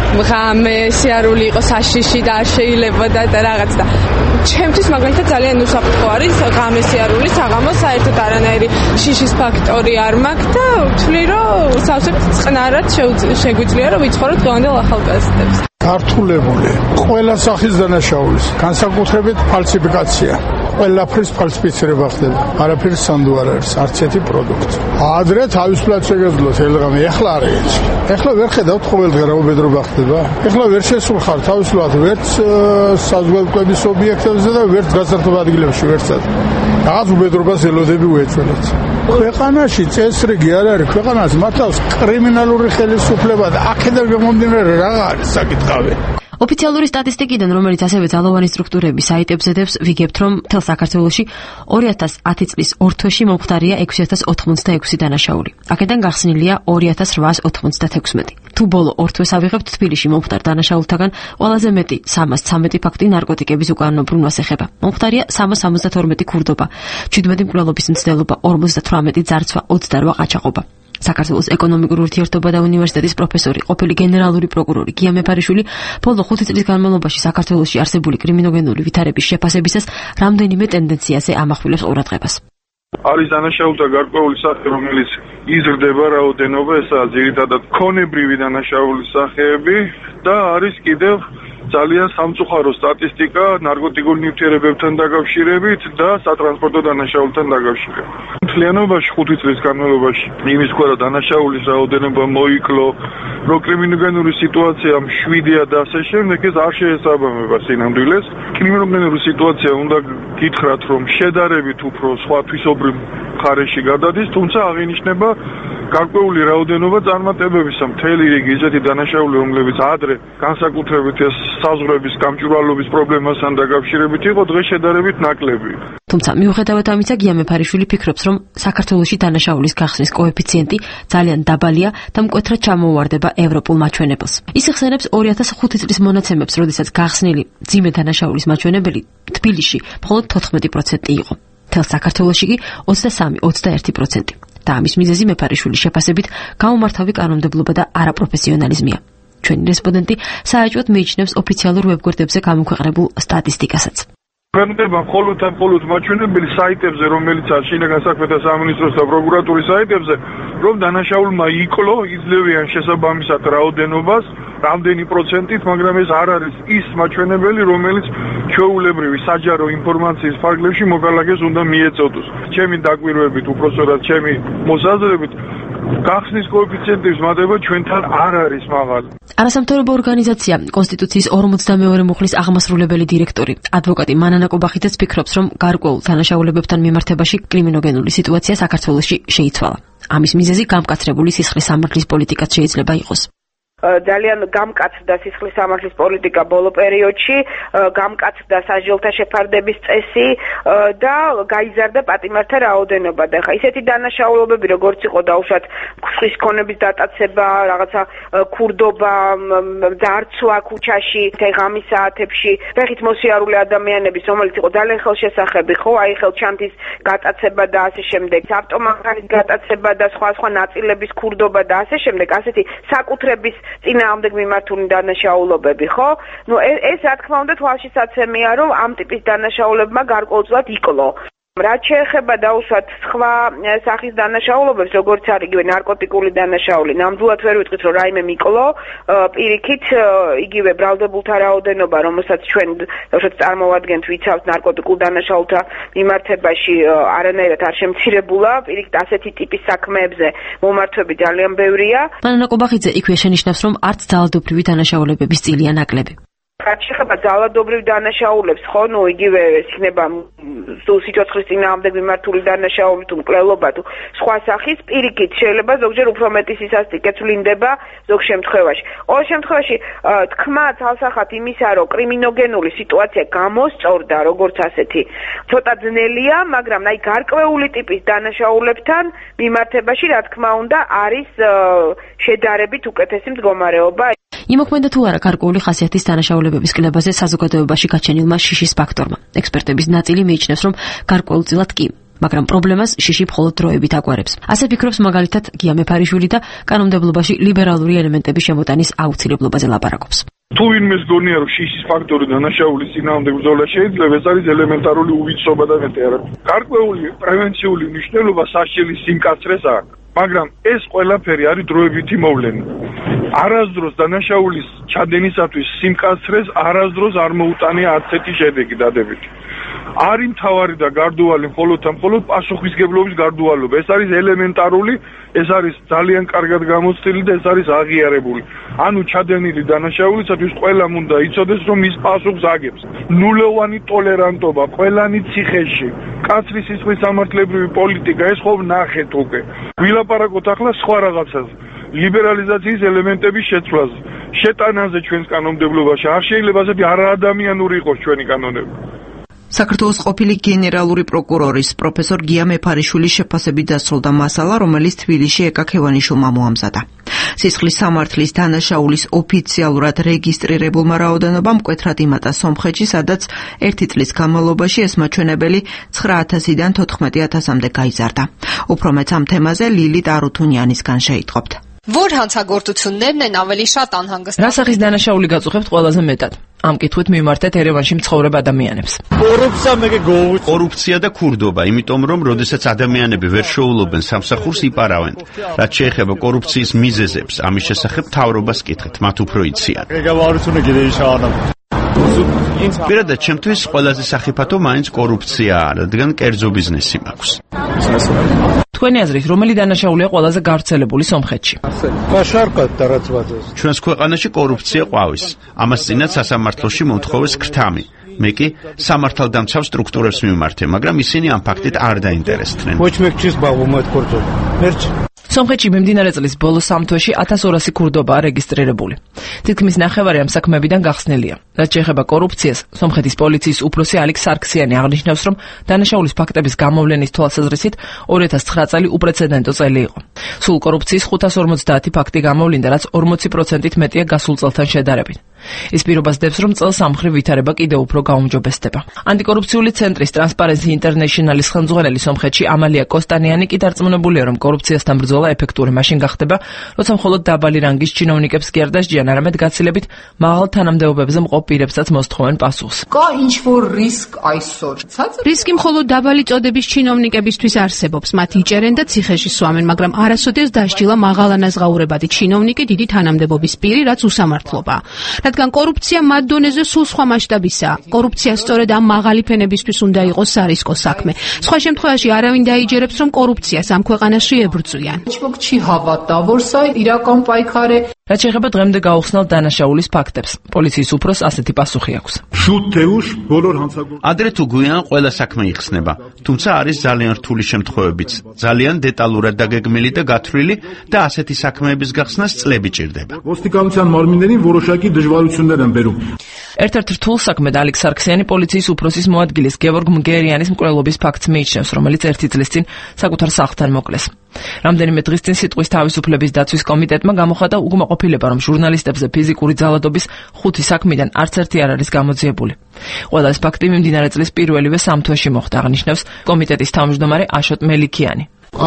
ღამე სიარული იყო საშიში და არ შეიძლებოდა და რაღაც და ჩემთვის მაგალითად ძალიან უსაფრთხო არის ღამე სიარული, საღამო საერთოდ არანაირი შიშის ფაქტორი არ მაქვს და ვთვლი რომ სავსე წყნარად შეგვიძლია რომ ვიცხოვრო დღევანდელ ახალგაზრდებს. გართულებული ყველა სახის დანაშაულის, განსაკუთრებით ფალსიფიკაცია. ყველაფრის ფალსიფიცირება ხდება. არაფერი სანდო არ არის, არც ერთი პროდუქტი. ადრე თავისუფლად შეგეძლოთ ელღამი, ეხლა არ ეცი. ეხლა ვერ ხედავთ ყოველდღე რა უბედრობა ხდება. ეხლა ვერ შესულხარ თავისუფლად ვერც საზოგადოების ობიექტებზე და ვერც გასართობ ადგილებში ვერცად. რაღაც უბედრობას ელოდები უეცველეთ. ქვეყანაში წესრიგი არ არის, ქვეყანას მართავს კრიმინალური ხელისუფლება და აქედან გამომდინარე რა არის საკითხავი. ოფიციალური სტატისტიკიდან, რომელიც ასევე ძალოვანი სტრუქტურების საიტებზე დევს, ვიგებთ, რომ მთელ საქართველოში ორი ათას ათი წლის ორ თვეში მომხდარია ექვსი ათას ოთხმოცდაექვსი დანაშაული. აქედან გახსნილია ორი ათას რვაას ოთხმოცდათექვსმეტი. თუ ბოლო ორ თვეს ავიღებთ, თბილისში მომხდარ დანაშაულთაგან ყველაზე მეტი სამას ცამეტი ფაქტი ნარკოტიკების უკანონო ბრუნვას ეხება. მომხდარია სამას სამოცდათორმეტი ქურდობა, ჩვიდმეტი მკვლელობის მცდელობა, ორმოცდათვრამეტი ძარცვა, ოცდარვა ყაჩაღობა. საქართველოს ეკონომიკური ურთიერთობა და უნივერსიტეტის პროფესორი, ყოფილი გენერალური პროკურორი გია მეფარიშვილი ბოლო ხუთი წლის განმავლობაში საქართველოში არსებული კრიმინოგენული ვითარების შეფასებისას რამდენიმე ტენდენციაზე ამახვილებს ყურადღებას. არის დანაშაულთა გარკვეული სახე, რომელიც იზრდება რაოდენობა, ესაა ძირითადად ქონებრივი დანაშაულის სახეები და არის კიდევ ძალიან სამწუხარო სტატისტიკა ნარკოტიკულ ნივთიერებებთან დაკავშირებით და სატრანსპორტო დანაშაულთან დაკავშირებით. მთლიანობაში ხუთი წლის განმავლობაში იმის ყველა დანაშაულის რაოდენობა მოიკლო, რომ კრიმინოგენური სიტუაცია შვიდია და ასე შემდეგ, ეს არ შეესაბამება სინამდვილეს. კრიმინოგენური სიტუაცია უნდა გითხრათ, რომ შედარებით უფრო სხვა თვისობრივ მხარეში გადადის, თუმცა აღინიშნება გარკვეული რაოდენობა წარმატებებისა. მთელი რიგი ისეთი დანაშაული, რომლებიც ადრე განსაკუთრებით ეს საზღვრების გამჭვირვალობის პრობლემასთან დაკავშირებით იყო, დღეს შედარებით ნაკლები. თუმცა მიუხედავად ამისა, გია მეფარიშვილი ფიქრობს, რომ საქართველოში დანაშაულის გახსნის კოეფიციენტი ძალიან დაბალია და მკვეთრად ჩამოუვარდება ევროპულ მაჩვენებელს. ის იხსენებს ორი ათას ხუთი წლის მონაცემებს, როდესაც გახსნილი მძიმე დანაშაულის მაჩვენებელი თბილისში მხოლოდ თოთხმეტი პროცენტი იყო. მთელ საქართველოში კი ოცდასამი ოცდაერთი პროცენტი. და ამის მიზეზი მეფარიშვილის შეფასებით გაუმართავი კანონმდებლობა და არაპროფესიონალიზმია. ჩვენი რესპონდენტი სააჭუოდ მიიჩნევს ოფიციალურ ვებგვერდებზე გამოქვეყნებულ სტატისტიკასაც. ქვეყნდება მხოლოდ და მხოლოდ მაჩვენებელი საიტებზე, რომელიც არის შინაგან საქმეთა სამინისტროს და პროკურატურის საიტებზე, რომ დანაშაულმა იკლო იძლევიან შესაბამისად რაოდენობას, რამდენი პროცენტით, მაგრამ ეს არ არის ის მაჩვენებელი, რომელიც ჩვეულებრივი საჯარო ინფორმაციის ფარგლებში მოქალაქეს უნდა მიეწოდოს. ჩემი დაკვირვებით, უпроსორად ჩემი მოსაზრებით, გახსნის კოეფიციენტის მატება ჩვენთან არ არის მაღალი. არასამთავრობო ორგანიზაცია კონსტიტუციის ორმოცდამეორე მუხლის აღმასრულებელი დირექტორი, ადვოკატი მანანა კობახიძეც ფიქრობს, რომ გარკვეულ დანაშაულებებთან მიმართებაში კრიმინოგენული სიტუაცია საქართველოში შეიცვალა. ამის მიზეზი გამკაცრებული სისხლის სამართლის პოლიტიკაც შეიძლება იყოს. ძალიან გამკაცდა სისხლის სამართლის პოლიტიკა ბოლო პერიოდში, გამკაცდა სასჯელთა შეფარდების წესი და გაიზარდა პატიმართა რაოდენობა. და ხა ისეთი დანაშაულობები როგორც იყო დაუშვათ ხსვის ქონების დატაცება, რაღაცა ქურდობა, ძარცვა ქუჩაში, ღამის საათებში, ფეხით მოსიარული ადამიანების, რომელიც იყო ძალიან ხელშესახები, ხო, აი ხელჩანთის გატაცება და ასე შემდეგ, ავტომანქანის გატაცება და სხვა სხვა ნაწილების ქურდობა და ასე შემდეგ, ასეთი საკუთრების წინააღმდეგ მიმართული დანაშაულობები, ხო? ნუ ეს რა თქმა უნდა თვალშისაცემია, რომ ამ ტიპის დანაშაულებმა გარკვეულწილად იკლო. რაც შეეხება დაუშვათ სხვა სახის დანაშაულობებს, როგორც არის იგივე ნარკოტიკული დანაშაული, ნამდვილად ვერ ვიტყვით, რომ რაიმე მიკლო, პირიქით იგივე ბრალდებულთა რაოდენობა, რომელსაც ჩვენ დაუშვათ წარმოვადგენთ, ვიცავთ ნარკოტიკულ დანაშაულთა მიმართებაში არანაირად არ შემცირებულა, პირიქით ასეთი ტიპის საქმეებზე მომართვები ძალიან ბევრია. მანანა ყობახიძე იქვე შენიშნავს, რომ არც ძალადობრივი დანაშაულებების წილია ნაკლები. რაც შეეხება ძალადობრივ დანაშაულებს, ხო, ნუ იგივე იქნება სიცოცხლის წინააღმდეგ მიმართული დანაშაული თუ მკვლელობა თუ სხვა სახის, პირიქით შეიძლება ზოგჯერ უფრო მეტი სისასტიკეც ვლინდება ზოგ შემთხვევაში. ყოველ შემთხვევაში თქმა თალსახად იმისა, რომ კრიმინოგენული სიტუაცია გამოსწორდა, როგორც ასეთი, ცოტა ძნელია, მაგრამ აი გარკვეული ტიპის დანაშაულებთან მიმართებაში, რა თქმა უნდა, არის შედარებით უკეთესი მდგომარეობა. იმოქმედა თუ არა გარკვეული ხასიათის დანაშაულებების კლებაზე საზოგადოებაში გაჩენილმა შიშის ფაქტორმა. ექსპერტების ნაწილი მიიჩნევს, რომ გარკვეულწილად კი, მაგრამ პრობლემას შიში მხოლოდ დროებით აგვარებს. ასე ფიქრობს მაგალითად გია მეფარიშვილი და კანონმდებლობაში ლიბერალური ელემენტების შემოტანის აუცილებლობაზე ლაპარაკობს. თუ ვინმეს გონია, რომ შიშის ფაქტორი დანაშაულის წინააღმდეგ ბრძოლა შეიძლება, ეს არის ელემენტარული უვიცრობა და მეტი არა. გარკვეული პრევენციული მნიშვნელობა სასჯელის სიმკაცრეს აქვს. მაგრამ ეს ყველაფერი არის დროებითი მოვლენა. არასდროს დანაშაულის ჩადენისათვის სიმკაცრეს არასდროს არ მოუტანია არცეთი შედეგი დადებითი. არის მთავარი და გარდუვალი მხოლოდ და მხოლოდ პასუხისგებლობის გარდუვალობა. ეს არის ელემენტარული, ეს არის ძალიან კარგად გამოცდილი და ეს არის აღიარებული. ანუ ჩადენილი დანაშაულისათვის ყველამ უნდა იცოდეს, რომ ის პასუხს აგებს. ნულოვანი ტოლერანტობა ყველანი ციხეში. კაცრი სისხლის სამართლებრივი პოლიტიკა, ეს ხო ვნახეთ უკვე. ვილაპარაკოთ ახლა სხვა რაღაცაზე. ლიბერალიზაციის ელემენტების შეცვლაზე, შეტანაზე ჩვენს კანონმდებლობაში. არ შეიძლება ასეთი არაადამიანური იყოს ჩვენი კანონები. საქართველოს ყოფილი გენერალური პროკურორის პროფესორ გია მეფარიშვილის შეფასებით დასრულდა მასალა, რომელიც თბილისში ეკა ქევანიშვილმა მოამზადა. სისხლის სამართლის დანაშაულის ოფიციალურად რეგისტრირებულმა რაოდენობამ მკვეთრად იმატა სომხეთში, სადაც ერთი წლის განმავლობაში ეს მაჩვენებელი ცხრა ათასიდან თოთხმეტი ათასამდე გაიზარდა. უფრო მეც ამ თემაზე ლილიტ არუთუნიანისგან შეიტყობთ. Որ հանցագործություններն են ավելի շատ անհանգստացնում։ Რა სახის დანაშაული გაწუხებთ ყველაზე მეტად? Ამ კითხვით მიმართეთ ერევანში მცხოვრებ ადამიანებს. კორუფცია მეგე გოუწ. კორუფცია და ქურდობა, იმიტომ რომ როდესაც ადამიანები ვერ შეულობენ სამსახურს იპარავენ. რაც შეეხება კორუფციის მიზეზებს, ამის შესახებ მთავრობას კითხეთ, მათ უფრო იციან. პირადად ჩემთვის ყველაზე სახიფათო მაინც კორუფციაა, რადგან კერძო ბიზნესი მაქვს. თქვენი აზრით, რომელი დანაშაულია ყველაზე გავრცელებული სომხეთში? ჩვენს ქვეყანაში კორუფცია ყვავის. ამას წინათ სასამართლოში მომთხოვეს ქრთამი. მე კი სამართალდამცავ სტრუქტურებს მიმართე, მაგრამ ისინი ამ ფაქტით არ დაინტერესდნენ. სომხეთში მიმდინარე წლის ბოლო სამ თვეში ათას ორასი ქურდობაა რეგისტრირებული. თითქმის ნახევარი ამ საქმეებიდან გახსნილია. რაც შეეხება კორუფციას, სომხეთის პოლიციის უფროსი ალიქ სარქსიანი აღნიშნავს, რომ დანაშაულის ფაქტების გამოვლენის თვალსაზრისით ორი ათას ცხრა წელი უპრეცედენტო წელი იყო. სულ კორუფციის ხუთას ორმოცდაათი ფაქტი გამოვლინდა, რაც ორმოცი პროცენტით მეტია გასულ წელთან შედარებით. ის პირობას დებს, რომ წელს სამხრივ ვითარება კიდევ უფრო გაუმჯობესდება. ანტიკორუფციული ცენტრის ტრანსპარენსი ინტერნეშნალის ხელმძღვანელი სომხეთში ამალია კოსტანიანი კი დარწმუნებულია, რომ კორუფციასთან ბრძოლა ეფექტური მაშინ გახდება, როცა მხოლოდ დაბალი რანგის ჩინოვნიკებს კი არ დასჯიან, არამედ გაცილებით მაღალ თანამდებობებზე მყოფ პირებსაც მოსთხოვენ პასუხს. რისკი მხოლოდ დაბალი წოდების ჩინოვნიკებისთვის არსებობს. მათ იჭერენ და ციხეში სვამენ, მაგრამ არასოდეს დასჯილა მაღალანაზღაურებადი ჩინოვნიკი, დიდი თანამდებობის პირი, რაც უსამართლობაა. რადგან კორუფცია მათ დონეზე სულ სხვა მასშტაბისაა. კორუფცია სწორედ ამ მაღალი ფენებისთვის უნდა იყოს სარისკო საქმე. სხვა შემთხვევაში არავინ დაიჯერებს, რომ კორუფციას ამ ქვეყანაში ებრძვიან. რაც შეეხება დღემდე გაუხსნელ დანაშაულის ფაქტებს, პოლიციის უფროს ასეთი პასუხი აქვს. ადრე თუ გვიან ყველა საქმე იხსნება, თუმცა არის ძალიან რთული შემთხვევებიც, ძალიან დეტალურად დაგეგმილი და გათვლილი და ასეთი საქმეების გახსნას წლები ჭირდება. ერთ-ერთ რთულ საქმედ ალექ სარქსიანი პოლიციის უფროსის მოადგილის გევორგ მგერიანის მკვლელობის ფაქტს მიიჩნევს, რომელიც ერთი წლის წინ საკუთარ სახლთან მოკლეს. რამდენიმე დღის წინ სიტყვის თავისუფლების დაცვის კომიტეტმა გამოხატა უკმაყოფილება, რომ ჟურნალისტებზე ფიზიკური ძალადობის ხუთი საქმიდან არც ერთი არ არის გამოძიებული. ყველა ეს ფაქტი მიმდინარე წლის პირველივე სამ თვეში მოხდა, აღნიშნავს კომიტეტის თავმჯდომარე აშოტ მელიქიანი.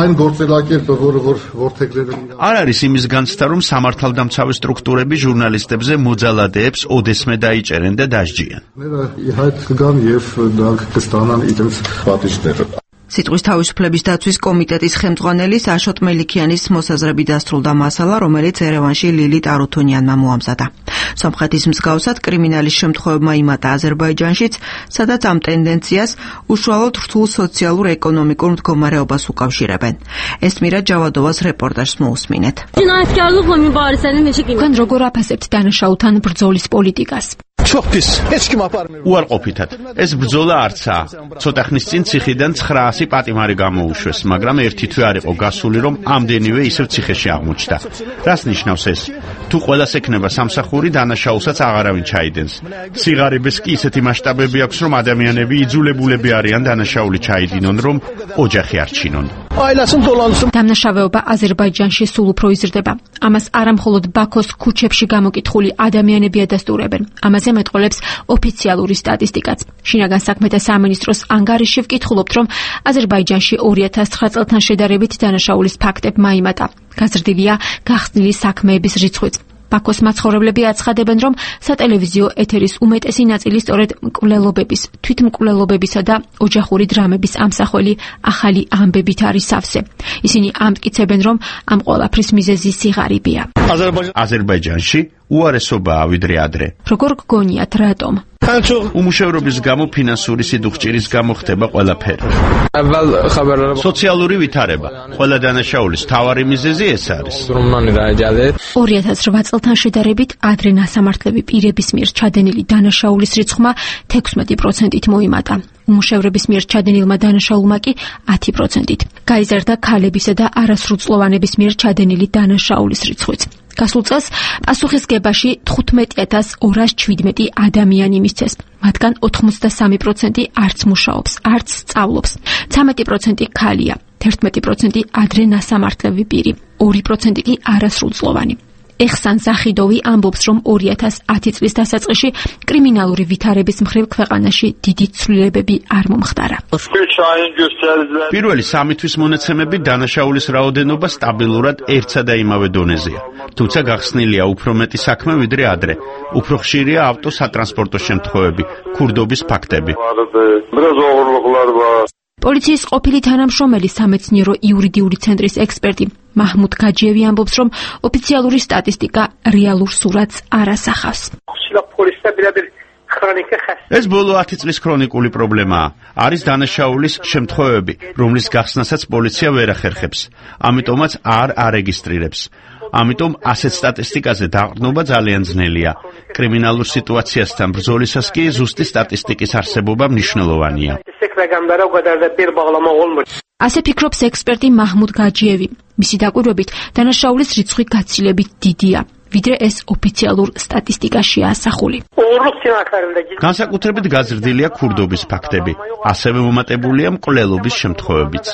არ არის იმის განცდა, რომ სამართალდამცავი სტრუქტურები ჟურნალისტებზე მოძალადეებს ოდესმე დაიჭერენ და დასჯიან. სიტყვის თავისუფლების დაცვის კომიტეტის ხელმძღვანელის აშოტ მელიქიანის მოსაზრებით დასრულდა მასალა, რომელიც ერევანში ლილი ტარუთუნიანმა მოამზადა. სომხეთის მსგავსად კრიმინალის შემთხვევებმა იმატა აზერბაიჯანშიც, სადაც ამ ტენდენციას უშუალოდ რთულ სოციალურ-ეკონომიკურ მდგომარეობას უკავშირებენ. ესმირა ჯავადოვას რეპორტაჟს მოусმინეთ. თქვენ როგორ აფასებთ დანაშაულთან ბრძოლის პოლიტიკას? უარყოფითად. ეს ბრძოლა არცაა. ცოტა ხნის წინ ციხიდან ცხრაასი პატიმარი გამოუშვეს, მაგრამ ერთი თვე არ იყო გასული, რომ ამდენივე ისევ ციხეში აღმოჩნდა. რას ნიშნავს ეს? თუ ყველას ექნება სამსახური, დანაშაულსაც აღარავინ ჩაიდენს. სიღარიბეს კი ისეთი მასშტაბები აქვს, რომ ადამიანები იძულებულები არიან დანაშაული ჩაიდინონ, რომ ოჯახი არჩინონ. დამნაშავეობა აზერბაიჯანში სულ უფრო იზრდება. ამას არამხოლოდ ბაქოს ქუჩებში გამოკითხული ადამიანები ადასტურებენ. ამაზე მეტყოლებს ოფიციალური სტატისტიკაც. შინაგან საქმეთა სამინისტროს ანგარიში ვკითხულობთ, რომ აზერბაიჯანში ორი ათას ცხრა წელთან შედარებით დანაშაულის ფაქტებმა იმატა. გაზრდილია გახსნილი საქმეების რიცხვიც. ბაქოს მაცხოვრებლები აცხადებენ, რომ სატელევიზიო ეთერის უმეტესი ნაწილი სწორედ მკვლელობების, თვითმკვლელობებისა და ოჯახური დრამების ამსახველი ახალი ამბებით არის სავსე. ისინი ამტკიცებენ, რომ ამ ყველაფრის მიზეზი სიღარიბეა. აზერბაიჯანში უარესობაა ვიდრე ადრე. როგორ გგონიათ, რატომ? უმუშევრობის გამო, ფინანსური სიდუხჭირის გამო ხდება ყველაფერი. სოციალური ვითარება. ყველა დანაშაულის მთავარი მიზეზი ეს არის. ორი ათას რვა წელთან შედარებით ადრე ნასამართლები პირების მიერ ჩადენილი დანაშაულის რიცხვმა თექვსმეტი პროცენტით მოიმატა. უმუშევრების მიერ ჩადენილმა დანაშაულმა კი ათი პროცენტით. გაიზარდა ქალებისა და არასრულწლოვანების მიერ ჩადენილი დანაშაულის რიცხვიც. გასულ წელს პასუხისგებაში თხუთმეტი ათას ორას შვიდმეტი ადამიანი მისცეს. მათგან ოთხმოცდასამი პროცენტი არც მუშაობს, არც სწავლობს. ცამეტი პროცენტი ქალია, თერთმეტი პროცენტი ადრე ნასამართლები პირი, ორი პროცენტი კი არასრულწლოვანი. ეხსან ზახიდოვი ამბობს, რომ ორი ათას ათი წლის დასაწყისში კრიმინალური ვითარების მხრივ ქვეყანაში დიდი ცვლილებები არ მომხდარა. პირველი სამი თვის მონაცემები დანაშაულის რაოდენობა სტაბილურად ერთსა და იმავე დონეზეა. თუმცა გახსნილია უფრო მეტი საქმე ვიდრე ადრე. უფრო ხშირია ავტოსატრანსპორტო შემთხვევები, ქურდობის ფაქტები. პოლიციის ყოფილი თანამშრომელი სამეცნიერო იურიდიული ცენტრის ექსპერტი მაჰმუდ გაჯიევი ამბობს, რომ ოფიციალური სტატისტიკა რეალურ სურათს არ ასახავს. ეს ბოლო ათი წლის ქრონიკული პრობლემაა. არის დანაშაულის შემთხვევები, რომლის გახსნასაც პოლიცია ვერ ახერხებს. ამიტომაც არ არეგისტრირებს. ამიტომ ასეთ სტატისტიკაზე დაყრდნობა ძალიან ძნელია. კრიმინალურ სიტუაციასთან ბრძოლისას კი ზუსტი სტატისტიკის არსებობა მნიშვნელოვანია. ასე ფიქრობს ექსპერტი მაჰმუდ გაჯიევი. მისი დაკვირვებით, დანაშაულის რიცხვი გაცილებით დიდია, ვიდრე ეს ოფიციალურ სტატისტიკაშია ასახული. განსაკუთრებით გაზრდილია ქურდობის ფაქტები, ასევე მომატებულია მკვლელობის შემთხვევებიც.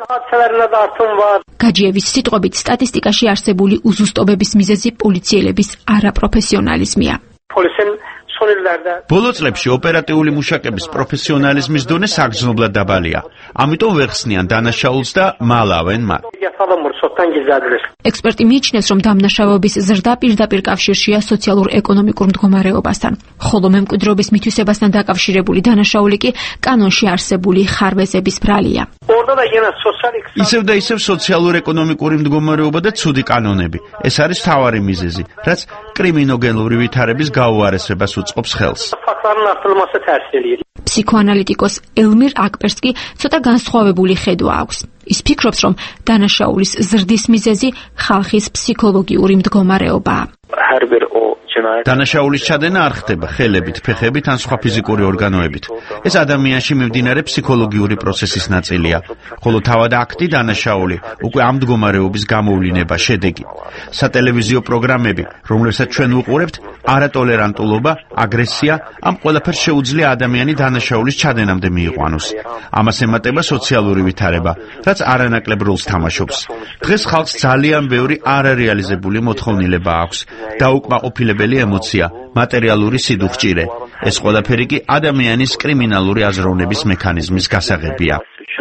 გაჯიევის სიტყვებით, სტატისტიკაში არსებული უზუსტობების მიზეზი პოლიციელების არაპროფესიონალიზმია. ბოლო წლებში ოპერატიული მუშაკების პროფესიონალიზმის დონე საგრძნობლად დაბალია. ამიტომ ვეხსნიან დანაშაულს და მალავენ მათ. ექსპერტი მიიჩნევს, რომ დამნაშავეობის ზრდა პირდაპირ კავშირშია სოციალურ-ეკონომიკურ მდგომარეობასთან, ხოლო მემკვიდრეობის მითვისებასთან დაკავშირებული დანაშაული კი კანონში არსებული ხარვეზების ბრალია. ისევ და ისევ სოციალურ-ეკონომიკური მდგომარეობა და ცუდი კანონები. ეს არის მთავარი მიზეზი, რაც კრიმინოგენური ვითარების გაუარესებას უწყობს ხელს. ფსიქოანალიტიკოს ელმირ აკპერს კი ცოტა განსხვავებული ხედვა აქვს. ის ფიქრობს, რომ დანაშაულის ზრდის მიზეზი ხალხის ფსიქოლოგიური მდგომარეობაა. დანაშაულის ჩადენა არ ხდება ხელებით, ფეხებით ან სხვა ფიზიკური ორგანოებით. ეს ადამიანში მიმდინარე ფსიქოლოგიური პროცესის ნაწილია, ხოლო თავად აქტი დანაშაული უკვე ამ მდგომარეობის გამოვლინება შედეგი. სატელევიზიო პროგრამები, რომლებსაც ჩვენ ვუყურებთ, არატოლერანტულობა, აგრესია, ამ ყველაფერს შეუძლია ადამიანი დანაშაულის ჩადენამდე მიიყვანოს. ამას ემატება სოციალური ვითარება, რაც არანაკლებ როლს თამაშობს. დღეს ხალხს ძალიან ბევრი არარეალიზებული მოთხოვნილება აქვს. დაუკმაყოფილებელი ემოცია, მატერიალური სიდუხჭირე. ეს ყველაფერი კი ადამიანის კრიმინალური აზროვნების მექანიზმის გასაღებია.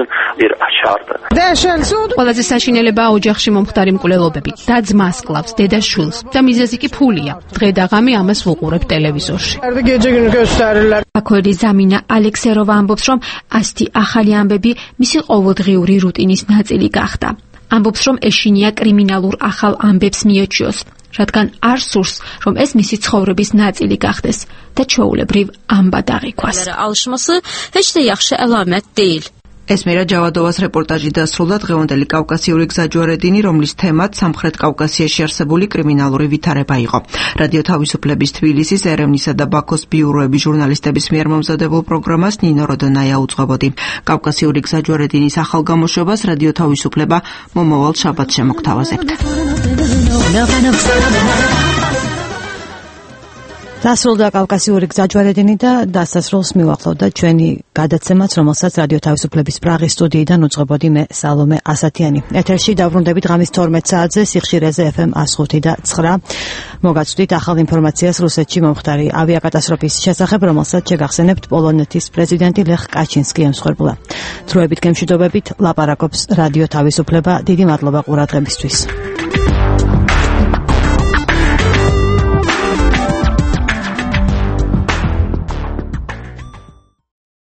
ყველაზე საშინელებაა ოჯახში მომხდარი მკვლელობები. და ძმას კლავს, დედას შვილს და მიზეზი კი ფულია. დღე და ღამე ამას ვუყურებ ტელევიზორში. აქვედი ზამინა ალექსეროვა ამბობს, რომ ასეთი ახალი ამბები მისი ყოველდღიური რუტინის ნაწილი გახდა. ამბობს, რომ ეშინია კრიმინალურ ახალ ამბებს მიეჩიოს, რადგან არ სურს, რომ ეს მისი ცხოვრების ნაწილი გახდეს და ჩვეულებრივ ამბად აღიქვას. ეს მერა ჯავადოვას რეპორტაჟი დასრულდა დღევანდელი კავკასიური გზაჯვარედინი, რომლის თემად სამხრეთ კავკასიაში არსებული კრიმინალური ვითარება იყო. რადიო თავისუფლების თბილისის, ერევნისა და ბაქოს ბიუროების ჟურნალისტების მიერ მომზადებულ პროგრამას ნინო როდონაია უძღვებოდი. კავკასიური გზაჯვარედინის ახალ გამოშვებას რადიო თავისუფლება მომავალ შაბათს შემოგთავაზებთ. დასრულდა კავკასიური გზაჯვარედინი და დასასრულს მივახლოვდა ჩვენი გადაცემაც, რომელსაც რადიო თავისუფლების პრაღის სტუდიიდან უძღვებოდი მე სალომე ასათიანი. ეთერში დავრუნდებით ღამის თორმეტ საათზე სიხშირეზე ეფ ემ one oh five და nine. მოგაცვდით ახალ ინფორმაციას რუსეთში მომხდარი ავიაკატასტროფის შესახებ, რომელსაც შეგახსენებთ პოლონეთის პრეზიდენტი ლეხ კაჩინსკი ემსხვერპლა. დროებით გემშვიდობებით ლაპარაკობს რადიო თავისუფლება. დიდი მადლობა ყურადღებისთვის.